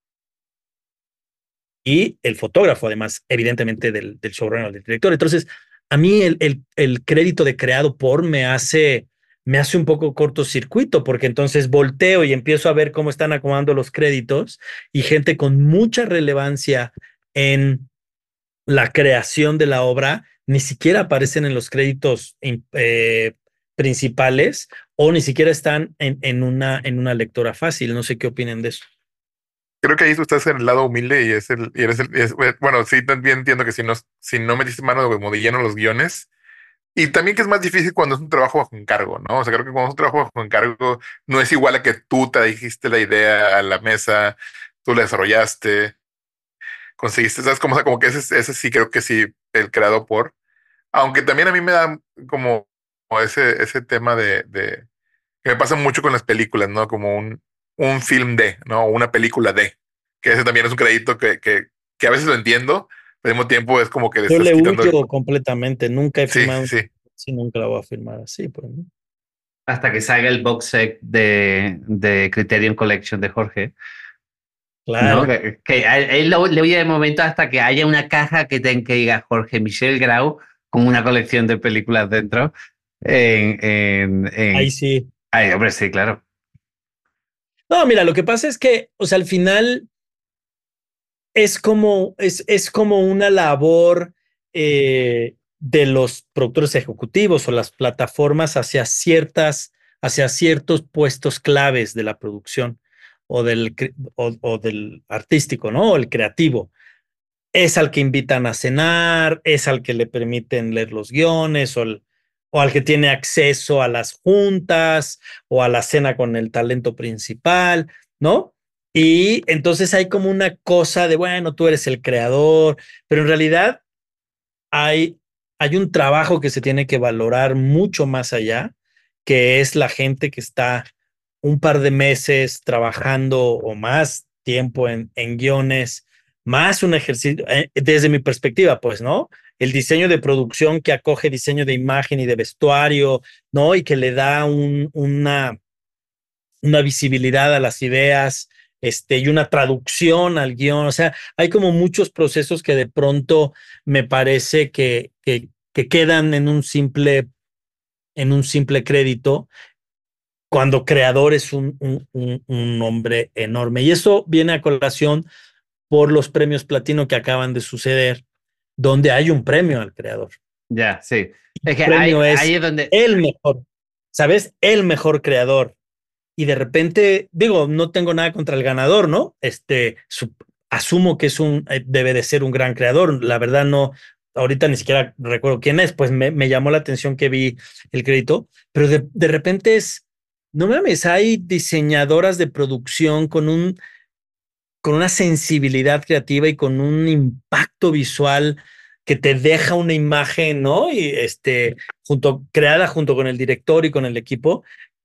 [SPEAKER 2] y el fotógrafo, además, evidentemente, del, del showrunner, del director. Entonces, a mí el, el, el crédito de creado por me hace, me hace un poco cortocircuito, porque entonces volteo y empiezo a ver cómo están acomodando los créditos y gente con mucha relevancia en la creación de la obra ni siquiera aparecen en los créditos eh, principales o ni siquiera están en, en, una, en una lectora fácil. No sé qué opinen de eso.
[SPEAKER 4] Creo que ahí tú estás en el lado humilde y es el, y eres el, es, bueno, sí, también entiendo que si no, si no metiste mano como de lleno los guiones, y también que es más difícil cuando es un trabajo bajo encargo, ¿no? O sea, creo que cuando es un trabajo bajo encargo no es igual a que tú te dijiste la idea a la mesa, tú la desarrollaste, conseguiste, ¿sabes? Como, o sea, como que ese, ese sí creo que sí, el creado por, aunque también a mí me da como, como ese, ese tema de, de, que me pasa mucho con las películas, ¿no? Como un, un film de, ¿no? Una película de, que ese también es un crédito que, que, que a veces lo entiendo, pero al mismo tiempo es como que le
[SPEAKER 2] Yo
[SPEAKER 4] estás
[SPEAKER 2] le
[SPEAKER 4] quitando el...
[SPEAKER 2] huyo completamente. Nunca he
[SPEAKER 4] Sí,
[SPEAKER 2] firmado,
[SPEAKER 4] sí, sí.
[SPEAKER 2] sí, nunca la voy a firmar así. Pues, ¿no?
[SPEAKER 3] Hasta que salga el box set de, de Criterion Collection de Jorge.
[SPEAKER 2] Claro.
[SPEAKER 3] ¿No? Que, que a él lo, le voy a de momento hasta que haya una caja que, ten, que diga Jorge Michel Grau con una colección de películas dentro. En, en, en...
[SPEAKER 2] Ahí sí.
[SPEAKER 3] Ay, hombre, sí, claro.
[SPEAKER 2] No, mira, lo que pasa es que, o sea, al final es como, es, es como una labor eh, de los productores ejecutivos o las plataformas hacia ciertas, hacia ciertos puestos claves de la producción o del, o, o del artístico, ¿no? O el creativo. Es al que invitan a cenar, es al que le permiten leer los guiones o, el, o al que tiene acceso a las juntas o a la cena con el talento principal, ¿no? Y entonces hay como una cosa de, bueno, tú eres el creador, pero en realidad hay, hay un trabajo que se tiene que valorar mucho más allá, que es la gente que está un par de meses trabajando o más tiempo en, en guiones, más un ejercicio, eh, desde mi perspectiva, pues, ¿no? El diseño de producción que acoge diseño de imagen y de vestuario, ¿no? Y que le da un, una, una visibilidad a las ideas, este, y una traducción al guión. O sea, hay como muchos procesos que de pronto me parece que, que, que quedan en un simple, en un simple crédito cuando creador es un, un, un, un nombre enorme. Y eso viene a colación por los premios platino que acaban de suceder, donde hay un premio al creador.
[SPEAKER 3] Ya, sí. Es
[SPEAKER 2] El
[SPEAKER 3] que
[SPEAKER 2] premio
[SPEAKER 3] ahí,
[SPEAKER 2] es
[SPEAKER 3] ahí es donde...
[SPEAKER 2] el mejor, ¿sabes? El mejor creador. Y de repente, digo, no tengo nada contra el ganador, ¿no? Este, su, asumo que es un, eh, debe de ser un gran creador. La verdad no, ahorita ni siquiera recuerdo quién es, pues me, me llamó la atención que vi el crédito, pero de, de repente es, no mames, hay diseñadoras de producción con un, con una sensibilidad creativa y con un impacto visual que te deja una imagen, ¿no? Y este, junto, creada junto con el director y con el equipo,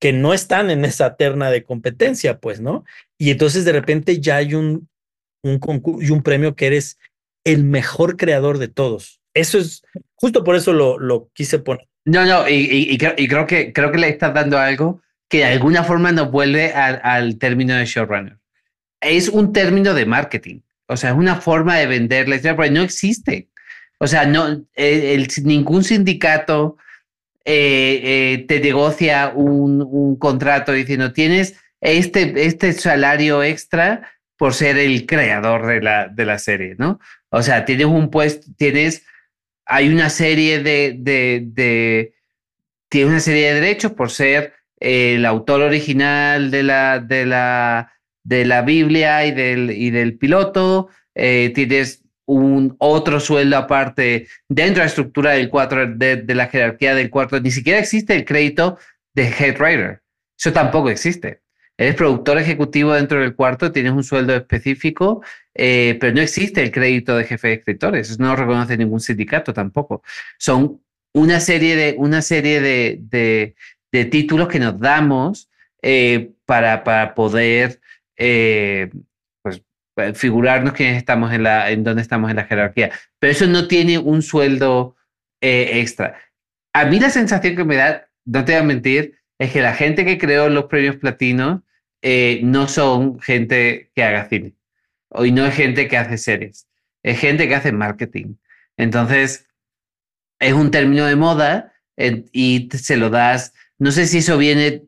[SPEAKER 2] que no están en esa terna de competencia, pues, ¿no? Y entonces de repente ya hay un, un concurso y un premio que eres el mejor creador de todos. Eso es, justo por eso lo, lo quise poner.
[SPEAKER 3] No, no, y, y, y, creo, y creo, que, creo que le estás dando algo que de alguna forma nos vuelve al, al término de showrunner. Es un término de marketing, o sea, es una forma de vender la historia, pero no existe. O sea, no, el, el, ningún sindicato eh, eh, te negocia un, un contrato diciendo tienes este, este salario extra por ser el creador de la, de la serie, ¿no? O sea, tienes un puesto, tienes, hay una serie de, de, de tienes una serie de derechos por ser el autor original de la, de la, de la Biblia y del, y del piloto, eh, tienes un otro sueldo aparte dentro de la estructura del cuatro, de, de la jerarquía del cuarto. Ni siquiera existe el crédito de head writer. Eso tampoco existe. Eres productor ejecutivo dentro del cuarto, tienes un sueldo específico, eh, pero no existe el crédito de jefe de escritores. Eso no lo reconoce ningún sindicato tampoco. Son una serie de, una serie de, de, de títulos que nos damos eh, para, para poder eh, pues, figurarnos quiénes estamos en, la, en dónde estamos en la jerarquía. Pero eso no tiene un sueldo eh, extra. A mí la sensación que me da, no te voy a mentir, es que la gente que creó los premios Platino eh, no son gente que haga cine. Y no es gente que hace series. Es gente que hace marketing. Entonces, es un término de moda eh, y se lo das. No sé si eso viene,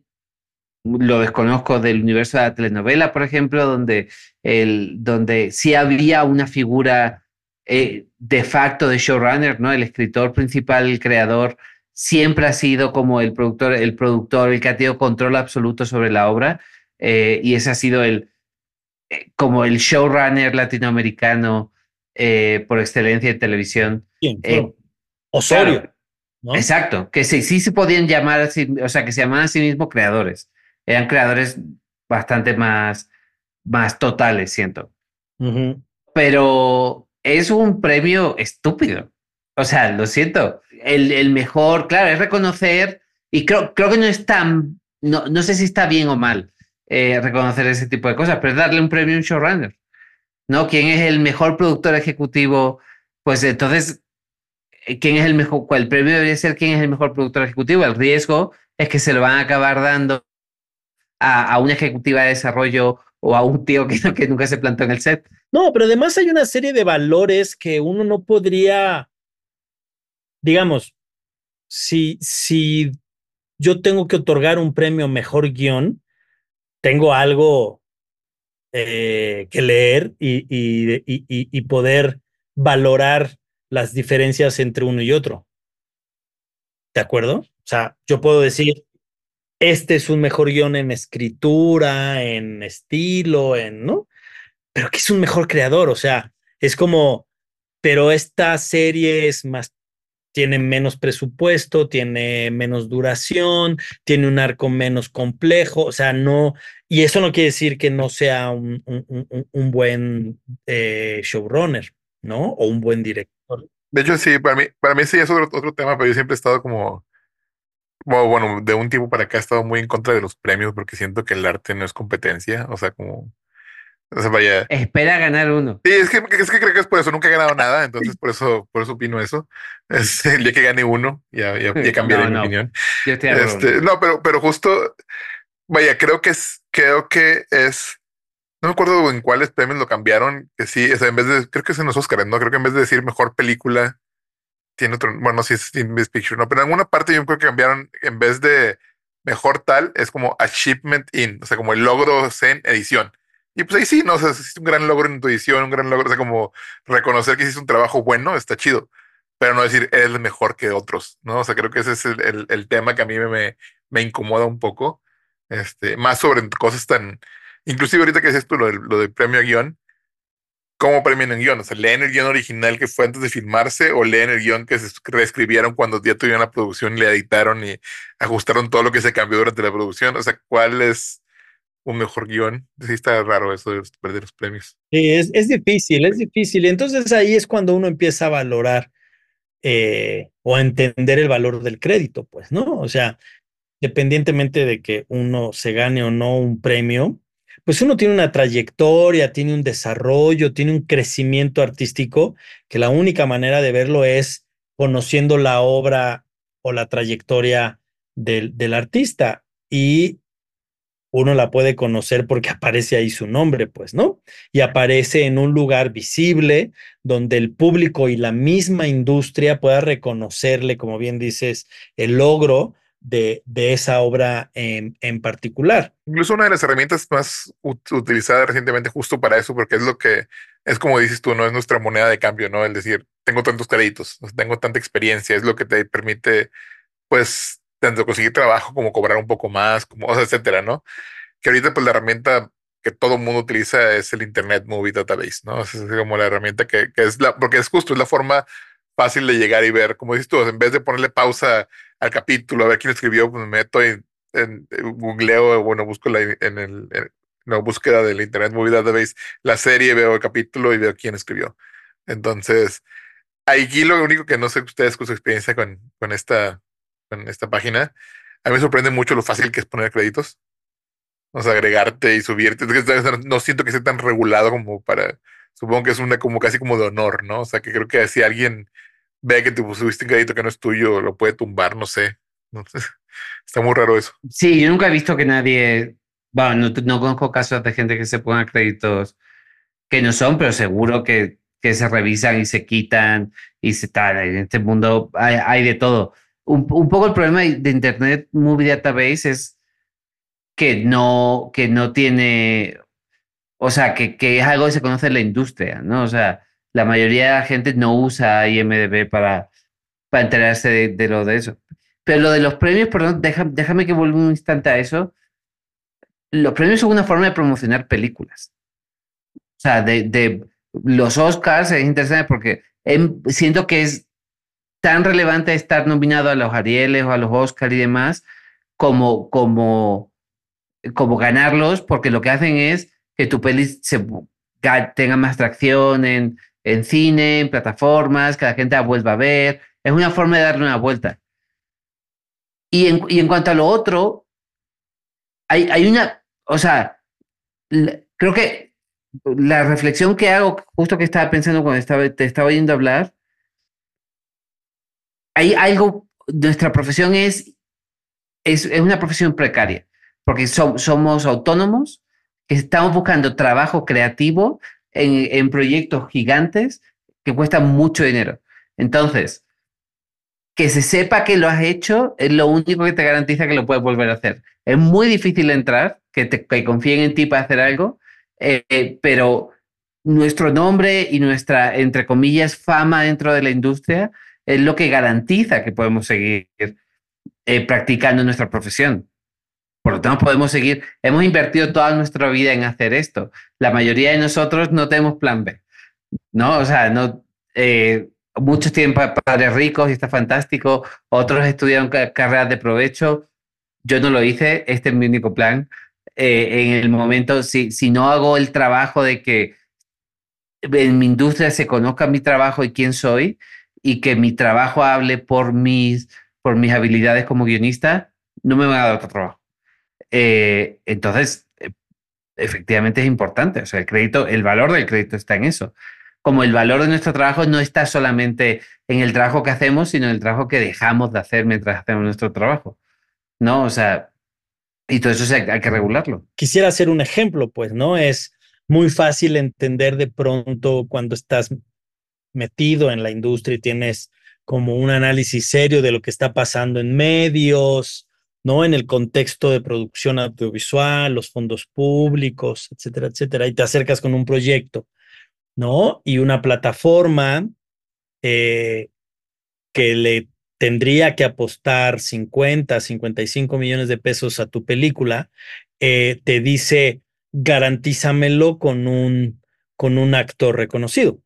[SPEAKER 3] lo desconozco, del universo de la telenovela, por ejemplo, donde, el, donde sí había una figura eh, de facto de showrunner, ¿no? El escritor principal, el creador, siempre ha sido como el productor, el productor, el que ha tenido control absoluto sobre la obra, eh, y ese ha sido el, eh, como el showrunner latinoamericano eh, por excelencia en televisión.
[SPEAKER 2] ¿Quién?
[SPEAKER 3] Eh,
[SPEAKER 2] Osorio,
[SPEAKER 3] claro,
[SPEAKER 2] ¿no?
[SPEAKER 3] exacto, que sí, sí se podían llamar así, o sea, que se llamaban a sí mismos creadores. Eran creadores bastante más, más totales, siento.
[SPEAKER 2] Uh-huh.
[SPEAKER 3] Pero es un premio estúpido. O sea, lo siento. El, el mejor, claro, es reconocer, y creo, creo que no es tan, no, no sé si está bien o mal eh, reconocer ese tipo de cosas, pero es darle un premio a un showrunner, ¿no? ¿Quién es el mejor productor ejecutivo? Pues entonces, ¿quién es el mejor? El premio debería ser quién es el mejor productor ejecutivo. El riesgo es que se lo van a acabar dando a, a una ejecutiva de desarrollo o a un tío que, que nunca se plantó en el set.
[SPEAKER 2] No, pero además hay una serie de valores que uno no podría, digamos, si, si yo tengo que otorgar un premio mejor guión, tengo algo eh, que leer y, y, y, y poder valorar las diferencias entre uno y otro. ¿De acuerdo? O sea, yo puedo decir, este es un mejor guión en escritura, en estilo, en, ¿no? Pero que es un mejor creador, o sea, es como, pero esta serie es más, tiene menos presupuesto, tiene menos duración, tiene un arco menos complejo, o sea, no, y eso no quiere decir que no sea un, un, un, un buen eh, showrunner, ¿no? O un buen director.
[SPEAKER 4] De hecho, sí, para mí, para mí sí es otro, otro tema, pero yo siempre he estado como, como, bueno, de un tiempo para acá he estado muy en contra de los premios porque siento que el arte no es competencia, o sea, como, o sea, vaya.
[SPEAKER 3] Espera a ganar uno.
[SPEAKER 4] Sí, es que, es que creo que es por eso, nunca he ganado nada, entonces por eso, por eso opino eso. Es el día que gane uno, ya, ya, ya cambiaré
[SPEAKER 3] No,
[SPEAKER 4] mi
[SPEAKER 3] no,
[SPEAKER 4] opinión.
[SPEAKER 3] yo estoy de acuerdo.
[SPEAKER 4] Este, no, pero, pero justo, vaya, creo que es, creo que es, no me acuerdo en cuáles premios lo cambiaron, que sí, o sea, en vez de, creo que es en los Oscars, ¿no? Creo que en vez de decir mejor película, tiene otro, bueno, no sé si es Best Picture, ¿no? Pero en alguna parte yo creo que cambiaron, en vez de mejor tal, es como achievement in, o sea, como el logro en edición. Y pues ahí sí, ¿no? O sea, es un gran logro en tu edición, un gran logro, o sea, como reconocer que hiciste un trabajo bueno, está chido, pero no decir eres mejor que otros, ¿no? O sea, creo que ese es el, el, el tema que a mí me, me, me incomoda un poco, este, más sobre cosas tan, inclusive ahorita que decías tú lo del, lo del premio a guión, ¿cómo premian el guión? O sea, ¿leen el guión original que fue antes de filmarse o leen el guión que se reescribieron cuando ya tuvieron la producción, le editaron y ajustaron todo lo que se cambió durante la producción? O sea, ¿cuál es un mejor guión? Sí, está raro eso de perder los premios.
[SPEAKER 2] Sí, es, es difícil, es difícil. Entonces ahí es cuando uno empieza a valorar eh, o a entender el valor del crédito, pues, ¿no? O sea, dependientemente de que uno se gane o no un premio, pues uno tiene una trayectoria, tiene un desarrollo, tiene un crecimiento artístico, que la única manera de verlo es conociendo la obra o la trayectoria del, del artista. Y uno la puede conocer porque aparece ahí su nombre, pues, ¿no? Y aparece en un lugar visible donde el público y la misma industria pueda reconocerle, como bien dices, el logro de, de esa obra en, en particular.
[SPEAKER 4] Incluso una de las herramientas más ut- utilizadas recientemente justo para eso, porque es lo que es como dices tú, no es nuestra moneda de cambio, ¿no? El decir, tengo tantos créditos, tengo tanta experiencia, es lo que te permite, pues, tanto conseguir trabajo como cobrar un poco más, como, o sea, etcétera, ¿no? Que ahorita, pues, la herramienta que todo el mundo utiliza es el Internet Movie Database, ¿no? Esa es como la herramienta que, que es la, porque es justo, es la forma fácil de llegar y ver, como dices tú, en vez de ponerle pausa al capítulo, a ver quién escribió, pues me meto en, en, en googleo, bueno, busco la, en el, en la búsqueda del Internet Movie Database, la serie, veo el capítulo y veo quién escribió. Entonces, aquí lo único que no sé ustedes con su experiencia con, con esta, con esta página, a mí me sorprende mucho lo fácil que es poner créditos. O sea, agregarte y subirte. Es que no siento que sea tan regulado como para. Supongo que es una como casi como de honor, ¿no? O sea, que creo que si alguien ve que te subiste un crédito que no es tuyo, lo puede tumbar, no sé. No sé. Está muy raro eso.
[SPEAKER 3] Sí, yo nunca he visto que nadie, bueno, no, no conozco casos de gente que se ponga créditos que no son, pero seguro que, que se revisan y se quitan y se tal. En este mundo hay, hay de todo. Un, un poco el problema de Internet Movie Database es que no, que no tiene, o sea, que, que es algo que se conoce en la industria, ¿no? O sea, la mayoría de la gente no usa I M D B para, para enterarse de, de lo de eso. Pero lo de los premios, perdón, deja- déjame que vuelva un instante a eso. Los premios son una forma de promocionar películas. O sea, de, de los Oscars es interesante porque em, siento que es tan relevante estar nominado a los Arieles o a los Oscars y demás como, como, como ganarlos, porque lo que hacen es que tu peli se, ga- tenga más tracción en, en cine, en plataformas, que la gente la vuelva a ver. Es una forma de darle una vuelta. Y en, y en cuanto a lo otro, hay, hay una, o sea, l- creo que la reflexión que hago, justo que estaba pensando cuando estaba, te estaba oyendo hablar, hay algo, nuestra profesión es, es, es una profesión precaria, porque som- somos autónomos, que estamos buscando trabajo creativo en, en proyectos gigantes que cuestan mucho dinero. Entonces, que se sepa que lo has hecho es lo único que te garantiza que lo puedes volver a hacer. Es muy difícil entrar, que, te, que confíen en ti para hacer algo, eh, eh, pero nuestro nombre y nuestra, entre comillas, fama dentro de la industria es lo que garantiza que podemos seguir eh, practicando nuestra profesión. Por lo tanto, podemos seguir. Hemos invertido toda nuestra vida en hacer esto. La mayoría de nosotros no tenemos plan B, ¿no? O sea, no, eh, muchos tienen pa- padres ricos y está fantástico, otros estudiaron ca- carreras de provecho. Yo no lo hice, este es mi único plan. Eh, en el momento, si, si no hago el trabajo de que en mi industria se conozca mi trabajo y quién soy, y que mi trabajo hable por mis, por mis habilidades como guionista, no me van a dar otro trabajo. Eh, entonces, eh, efectivamente es importante. O sea, el crédito, el valor del crédito está en eso. Como el valor de nuestro trabajo no está solamente en el trabajo que hacemos, sino en el trabajo que dejamos de hacer mientras hacemos nuestro trabajo, ¿no? O sea, y todo eso sí hay, hay que regularlo.
[SPEAKER 2] Quisiera hacer un ejemplo, pues, ¿no? Es muy fácil entender de pronto cuando estás metido en la industria y tienes como un análisis serio de lo que está pasando en medios, ¿no? En el contexto de producción audiovisual, los fondos públicos, etcétera, etcétera, y te acercas con un proyecto, ¿no? Y una plataforma eh, que le tendría que apostar cincuenta, cincuenta y cinco millones de pesos a tu película, eh, te dice, garantízamelo con un, con un actor reconocido.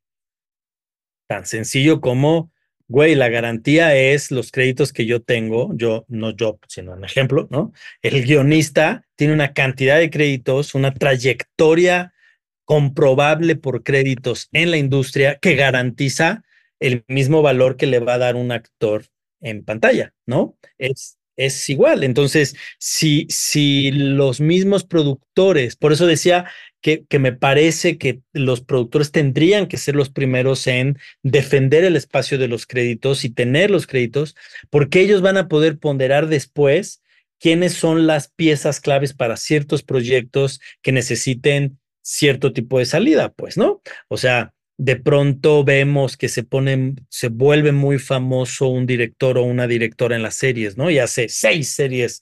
[SPEAKER 2] Tan sencillo como, güey, la garantía es los créditos que yo tengo, yo, no yo, sino un ejemplo, ¿no? El guionista tiene una cantidad de créditos, una trayectoria comprobable por créditos en la industria que garantiza el mismo valor que le va a dar un actor en pantalla, ¿no? Es, es igual. Entonces, si, si los mismos productores, por eso decía que, que me parece que los productores tendrían que ser los primeros en defender el espacio de los créditos y tener los créditos, porque ellos van a poder ponderar después quiénes son las piezas claves para ciertos proyectos que necesiten cierto tipo de salida, pues, ¿no? O sea, de pronto vemos que se pone, se vuelve muy famoso un director o una directora en las series, ¿no? Y hace seis series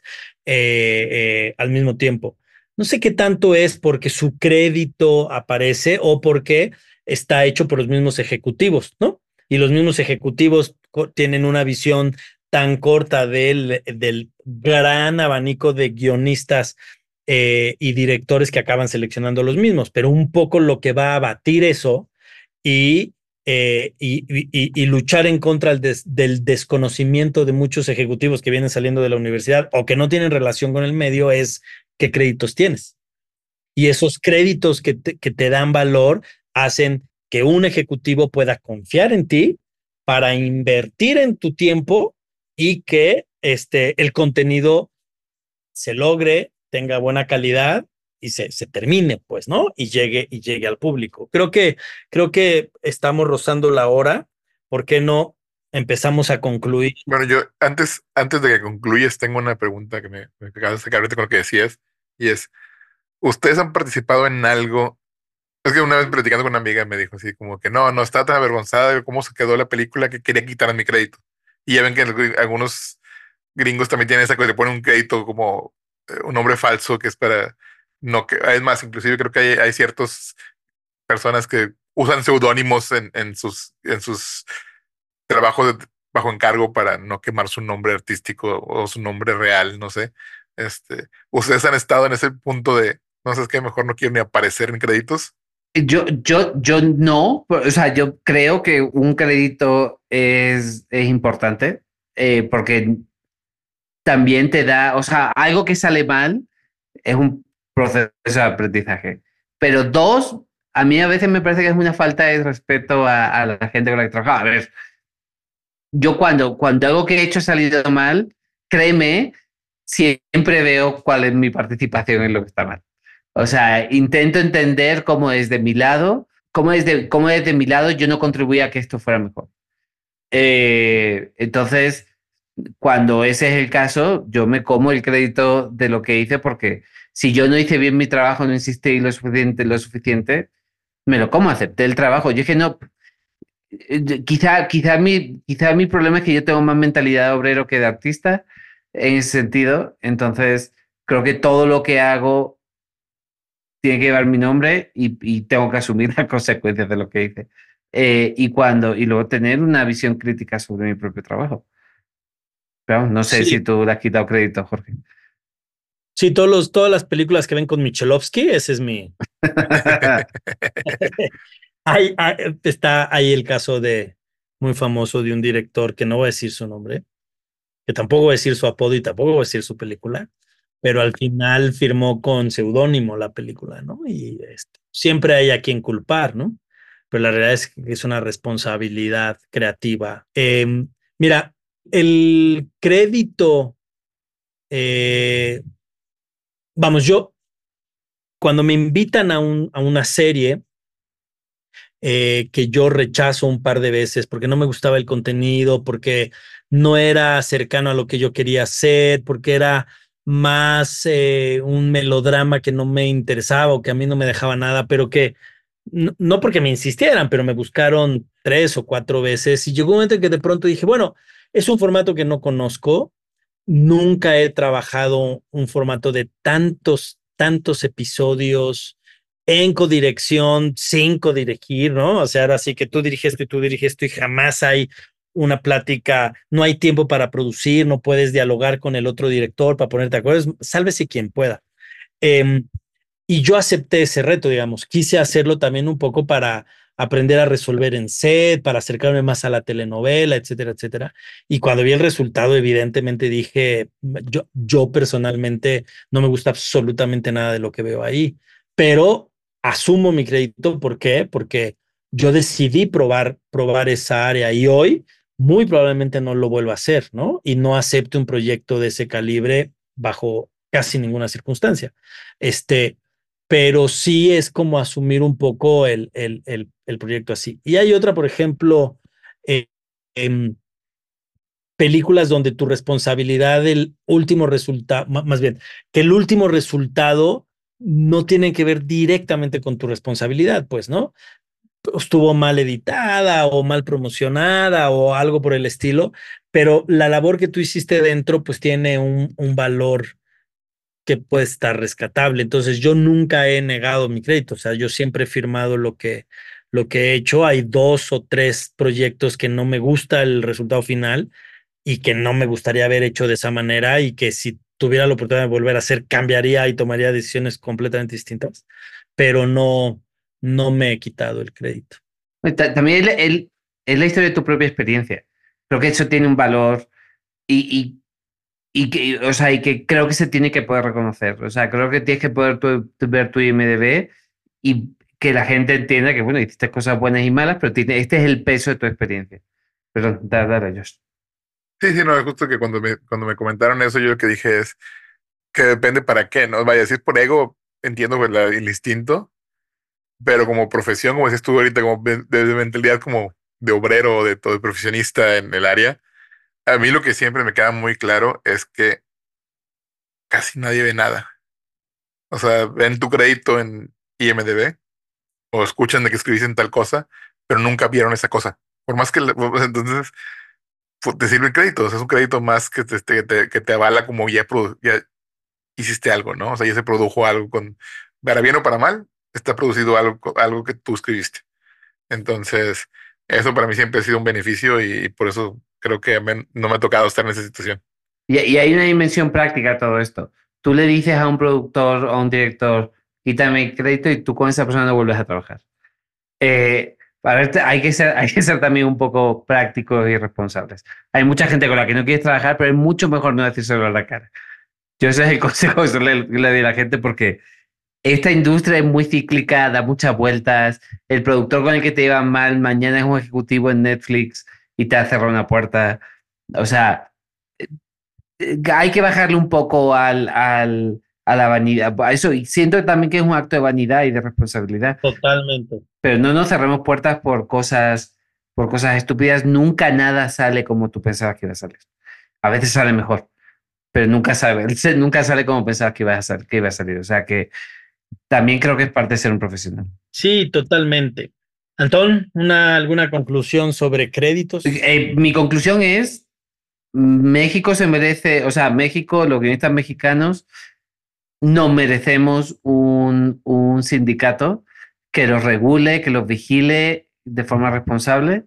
[SPEAKER 2] eh, eh, al mismo tiempo. No sé qué tanto es porque su crédito aparece o porque está hecho por los mismos ejecutivos, ¿no? Y los mismos ejecutivos tienen una visión tan corta del, del gran abanico de guionistas eh, y directores que acaban seleccionando los mismos, pero un poco lo que va a abatir eso y, eh, y, y, y luchar en contra del, des, del desconocimiento de muchos ejecutivos que vienen saliendo de la universidad o que no tienen relación con el medio es qué créditos tienes. Y esos créditos que te, que te dan valor hacen que un ejecutivo pueda confiar en ti para invertir en tu tiempo y que este, el contenido se logre, tenga buena calidad y se, se termine, pues, ¿no? Y llegue, y llegue al público. Creo que, creo que estamos rozando la hora. ¿Por qué no empezamos a concluir?
[SPEAKER 4] Bueno, yo antes, antes de que concluyas, tengo una pregunta que me, me acabas de sacar ahorita con lo que decías, y es, ¿ustedes han participado en algo? Es que una vez platicando con una amiga me dijo así como que no, no estaba tan avergonzada de cómo se quedó la película que quería quitar mi crédito. Y ya ven que algunos gringos también tienen esa cosa, le ponen un crédito como eh, un nombre falso que es para no que, es más, inclusive creo que hay, hay ciertas personas que usan seudónimos en, en sus en sus trabajos de, bajo encargo para no quemar su nombre artístico o su nombre real, no sé. Este, ¿ustedes han estado en ese punto de no sé, es que mejor no quiero ni aparecer en créditos?
[SPEAKER 3] Yo, yo, yo no, o sea, yo creo que un crédito es, es importante eh, porque también te da, o sea, algo que sale mal es un proceso de aprendizaje. Pero dos, a mí a veces me parece que es una falta de respeto a, a la gente con la que trabajo. A ver, yo cuando, cuando algo que he hecho ha salido mal, créeme, siempre veo cuál es mi participación en lo que está mal. O sea, intento entender cómo desde mi lado, cómo desde, cómo desde mi lado yo no contribuía a que esto fuera mejor. Eh, entonces, cuando ese es el caso, yo me como el crédito de lo que hice porque si yo no hice bien mi trabajo, no insistí lo suficiente, lo suficiente, me lo como, acepté el trabajo. Yo dije, no, quizá, quizá, mi, quizá mi problema es que yo tengo más mentalidad de obrero que de artista en ese sentido. Entonces, creo que todo lo que hago tiene que llevar mi nombre y, y tengo que asumir las consecuencias de lo que hice. Eh, y, cuando, y luego tener una visión crítica sobre mi propio trabajo. Pero no sé
[SPEAKER 2] Sí.
[SPEAKER 3] si tú le has quitado crédito, Jorge.
[SPEAKER 2] Sí, todos los, todas las películas que ven con Michelovsky, ese es mi... hay, hay, está ahí el caso de muy famoso de un director que no voy a decir su nombre, que tampoco voy a decir su apodo y tampoco voy a decir su película, pero al final firmó con seudónimo la película, ¿no? Y este, siempre hay a quien culpar, ¿no? Pero la realidad es que es una responsabilidad creativa. Eh, mira, el crédito, eh, vamos, yo, cuando me invitan a, un, a una serie, eh, que yo rechazo un par de veces porque no me gustaba el contenido, porque no era cercano a lo que yo quería hacer, porque era más eh, un melodrama que no me interesaba o que a mí no me dejaba nada, pero que no, no porque me insistieran, pero me buscaron tres o cuatro veces y llegó un momento en que de pronto dije, bueno, es un formato que no conozco, nunca he trabajado un formato de tantos, tantos episodios en codirección, sin codirigir, ¿no? O sea, ahora sí que tú diriges esto y tú diriges esto y jamás hay una plática, no hay tiempo para producir, no puedes dialogar con el otro director para ponerte de acuerdo, sálvese quien pueda. Eh, y yo acepté ese reto, digamos, quise hacerlo también un poco para aprender a resolver en set, para acercarme más a la telenovela, etcétera, etcétera. Y cuando vi el resultado, evidentemente dije, yo, yo personalmente no me gusta absolutamente nada de lo que veo ahí, pero asumo mi crédito. ¿Por qué? Porque yo decidí probar, probar esa área y hoy muy probablemente no lo vuelva a hacer, ¿no? Y no acepte un proyecto de ese calibre bajo casi ninguna circunstancia. Este, pero sí es como asumir un poco el, el, el, el proyecto así. Y hay otra, por ejemplo, eh, em, películas donde tu responsabilidad del último resultado, más bien, que el último resultado no tiene que ver directamente con tu responsabilidad, pues, ¿no? Estuvo mal editada o mal promocionada o algo por el estilo, pero la labor que tú hiciste dentro, pues tiene un, un valor que puede estar rescatable. Entonces, yo nunca he negado mi crédito, o sea, yo siempre he firmado lo que, lo que he hecho. Hay dos o tres proyectos que no me gusta el resultado final y que no me gustaría haber hecho de esa manera y que si tuviera la oportunidad de volver a hacer, cambiaría y tomaría decisiones completamente distintas, pero no, no me he quitado el crédito.
[SPEAKER 3] También el, el, es la historia de tu propia experiencia. Creo que eso tiene un valor y, y, y, que, o sea, y que creo que se tiene que poder reconocer. O sea, creo que tienes que poder tu, tu, ver tu I M D B y que la gente entienda que, bueno, hiciste cosas buenas y malas, pero tiene, este es el peso de tu experiencia. Perdón, dale, dale, Josh.
[SPEAKER 4] Sí, sí, no, es justo que cuando me, cuando me comentaron eso, yo lo que dije es que depende para qué, ¿no? Vaya a decir por ego, entiendo pues, la, el instinto, pero como profesión, como decías tú ahorita, como de, de mentalidad como de obrero, de todo, de profesionista en el área, a mí lo que siempre me queda muy claro es que casi nadie ve nada. O sea, ven tu crédito en I M D B o escuchan de que escribiste en tal cosa, pero nunca vieron esa cosa. Por más que, le- entonces, pues, te sirve el crédito. O sea, es un crédito más que te, que te, que te avala como ya, produ- ya hiciste algo, ¿no? O sea, ya se produjo algo con, para bien o para mal, está producido algo, algo que tú escribiste. Entonces, eso para mí siempre ha sido un beneficio y, y por eso creo que a mí no me ha tocado estar en esa situación.
[SPEAKER 3] Y, y hay una dimensión práctica a todo esto. Tú le dices a un productor o a un director, quítame el crédito y tú con esa persona no vuelves a trabajar. Eh, a ver, hay que, ser, hay que ser también un poco prácticos y responsables. Hay mucha gente con la que no quieres trabajar, pero es mucho mejor no decírselo a la cara. Yo ese es el consejo que le, le doy a la gente porque esta industria es muy cíclica, da muchas vueltas. El productor con el que te iba mal mañana es un ejecutivo en Netflix y te ha cerrado una puerta. O sea, hay que bajarle un poco al, al, a la vanidad. A eso, y siento también que es un acto de vanidad y de responsabilidad.
[SPEAKER 2] Totalmente.
[SPEAKER 3] Pero no nos cerremos puertas por cosas, por cosas estúpidas. Nunca nada sale como tú pensabas que iba a salir. A veces sale mejor, pero nunca sale, nunca sale como pensabas que iba a salir, que iba a salir. O sea que también creo que es parte de ser un profesional.
[SPEAKER 2] Sí, totalmente. Antón, una, ¿alguna conclusión sobre créditos?
[SPEAKER 3] Eh, mi conclusión es, México se merece, o sea, México, los guionistas mexicanos, no merecemos un, un sindicato que los regule, que los vigile de forma responsable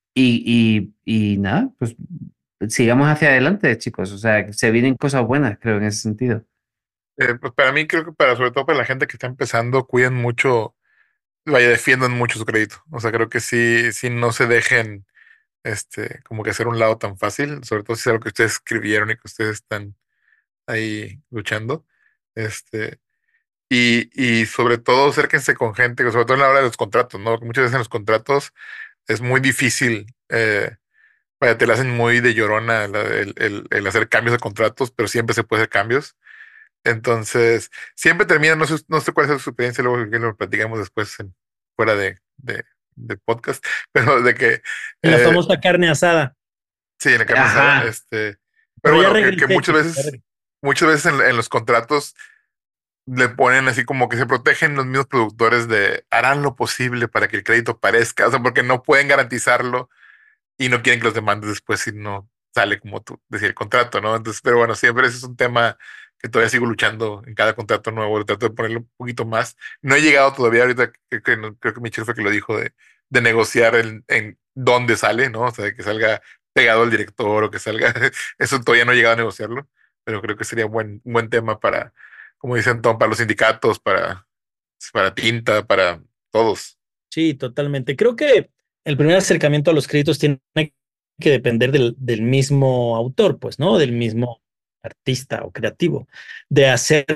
[SPEAKER 3] y, y, y nada, pues sigamos hacia adelante, chicos. O sea, se vienen cosas buenas, creo, en ese sentido.
[SPEAKER 4] Eh, pues para mí creo que para sobre todo para la gente que está empezando, cuiden mucho, vaya, defiendan mucho su crédito. O sea, creo que sí, sí no se dejen este, como que hacer un lado tan fácil, sobre todo si es algo que ustedes escribieron y que ustedes están ahí luchando. Este, y, y sobre todo acérquense con gente, que sobre todo en la hora de los contratos, ¿no? Muchas veces en los contratos es muy difícil, eh, vaya, te la hacen muy de llorona la- el, el- el hacer cambios de contratos, pero siempre se puede hacer cambios. Entonces, siempre termina, no sé, no sé cuál es su experiencia, luego que lo platicamos después en- fuera de, de, de podcast, pero de que
[SPEAKER 2] En la
[SPEAKER 4] eh,
[SPEAKER 2] famosa carne asada.
[SPEAKER 4] sí, en la carne asada,
[SPEAKER 3] Ajá.
[SPEAKER 4] este, pero
[SPEAKER 2] Pero ya
[SPEAKER 4] bueno, que, que
[SPEAKER 2] regresé,
[SPEAKER 4] muchas
[SPEAKER 2] chicos. ya
[SPEAKER 4] veces,
[SPEAKER 2] regresé.
[SPEAKER 4] muchas veces en, en los contratos le ponen así como que se protegen los mismos productores de harán lo posible para que el crédito parezca, o sea, porque no pueden garantizarlo y no quieren que los demandes después si no sale como tú decía el contrato, ¿no? Entonces, pero bueno, siempre ese es un tema que todavía sigo luchando en cada contrato nuevo, trato de ponerlo un poquito más. No he llegado todavía ahorita, que, que no- creo que Michelle fue que lo dijo, de, de negociar en, en dónde sale, ¿no? O sea, de que salga pegado al director o que salga, eso todavía no he llegado a negociarlo, pero creo que sería un buen, un buen tema para, como dicen Tom, para los sindicatos, para, para Tinta, para todos.
[SPEAKER 2] Sí, totalmente. Creo que el primer acercamiento a los créditos tiene que depender del, del mismo autor, pues, ¿no? Del mismo artista o creativo, de hacer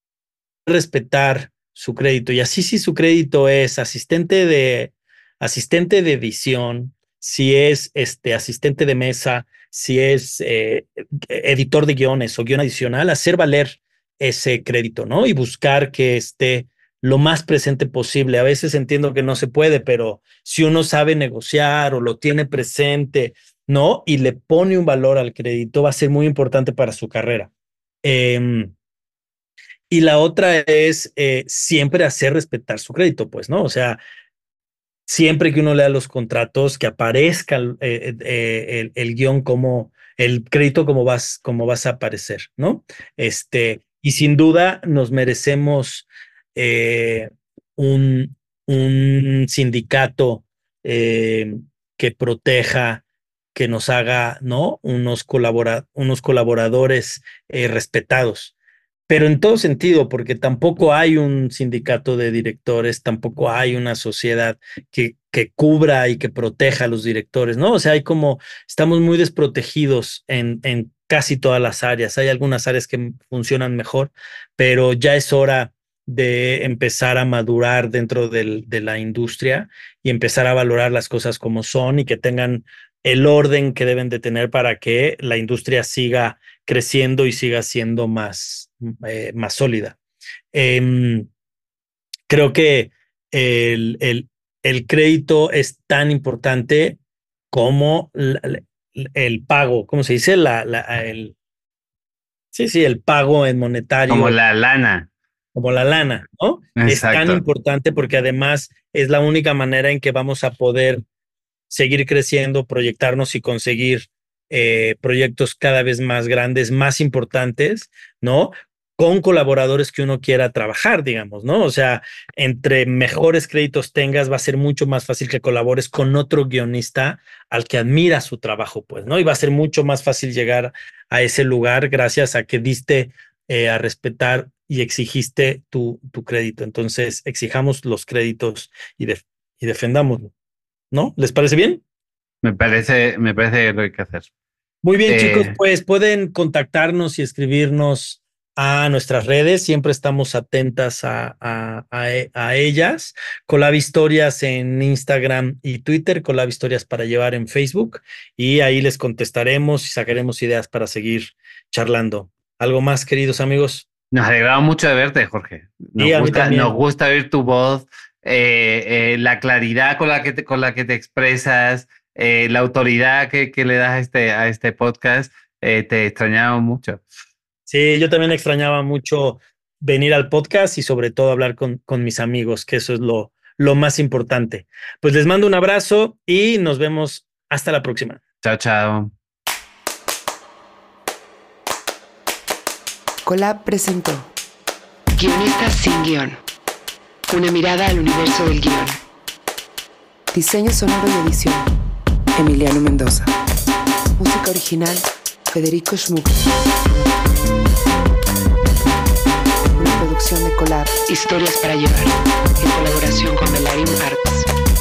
[SPEAKER 2] respetar su crédito. Y así si su crédito es asistente de, asistente de edición, si es este asistente de mesa, si es eh, editor de guiones o guión adicional, hacer valer ese crédito, ¿no? Y buscar que esté lo más presente posible. A veces entiendo que no se puede, pero si uno sabe negociar o lo tiene presente, ¿no? Y le pone un valor al crédito, va a ser muy importante para su carrera. Eh, y la otra es eh, siempre hacer respetar su crédito, pues, ¿no? O sea, siempre que uno lea los contratos, que aparezca eh, eh, el, el guión como, el crédito como vas, como vas a aparecer, ¿no? Este, y sin duda nos merecemos eh, un, un sindicato eh, que proteja, que nos haga, ¿no? Unos, colabora, unos colaboradores eh, respetados. Pero en todo sentido, porque tampoco hay un sindicato de directores, tampoco hay una sociedad que, que cubra y que proteja a los directores, ¿no? O sea, hay como, estamos muy desprotegidos en, en casi todas las áreas. Hay algunas áreas que funcionan mejor, pero ya es hora de empezar a madurar dentro del, de la industria y empezar a valorar las cosas como son y que tengan el orden que deben de tener para que la industria siga creciendo y siga siendo más, eh, más sólida. Eh, creo que el, el, el crédito es tan importante como la, el pago, ¿cómo se dice? La, la, el, sí, sí, el pago en monetario.
[SPEAKER 3] Como la lana.
[SPEAKER 2] Como la lana, ¿no?
[SPEAKER 3] Exacto.
[SPEAKER 2] Es tan importante porque además es la única manera en que vamos a poder seguir creciendo, proyectarnos y conseguir eh, proyectos cada vez más grandes, más importantes, ¿no? Con colaboradores que uno quiera trabajar, digamos, ¿no? O sea, entre mejores créditos tengas, va a ser mucho más fácil que colabores con otro guionista al que admira su trabajo, pues, ¿no? Y va a ser mucho más fácil llegar a ese lugar gracias a que diste eh, a respetar y exigiste tu, tu crédito. Entonces, exijamos los créditos y, def y defendámoslo, ¿no? ¿Les parece bien?
[SPEAKER 3] Me parece, me parece lo que hay que hacer.
[SPEAKER 2] Muy bien,
[SPEAKER 3] eh...
[SPEAKER 2] chicos, pues pueden contactarnos y escribirnos a nuestras redes. Siempre estamos atentas a, a, a, a ellas. Colab Historias en Instagram y Twitter, Colab Historias para llevar en Facebook, y ahí les contestaremos y sacaremos ideas para seguir charlando. ¿Algo más, queridos amigos?
[SPEAKER 3] Nos alegramos mucho de verte, Jorge. Nos,
[SPEAKER 2] sí,
[SPEAKER 3] gusta, nos gusta oír tu voz, eh, eh, la claridad con la que te, con la que te expresas, eh, la autoridad que, que le das a este, a este podcast. Eh, te extrañamos mucho.
[SPEAKER 2] Sí, yo también extrañaba mucho venir al podcast y sobre todo hablar con, con mis amigos, que eso es lo, lo más importante. Pues les mando un abrazo y nos vemos hasta la próxima.
[SPEAKER 3] Chao, chao.
[SPEAKER 1] Colab presentó Guionistas sin guión. Una mirada al universo del guión. Diseño sonoro y edición Emiliano Mendoza. Música original Federico Schmuck. Una producción de Colab Historias para llevar en colaboración con Melarim Arts.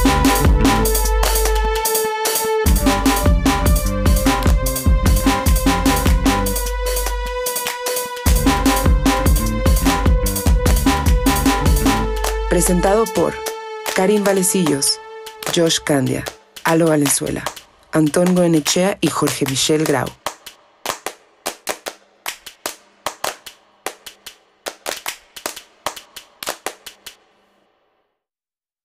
[SPEAKER 1] Presentado por Karim Valecillos, Josh Candia, Alo Valenzuela, Antón Goenechea y Jorge Michel Grau.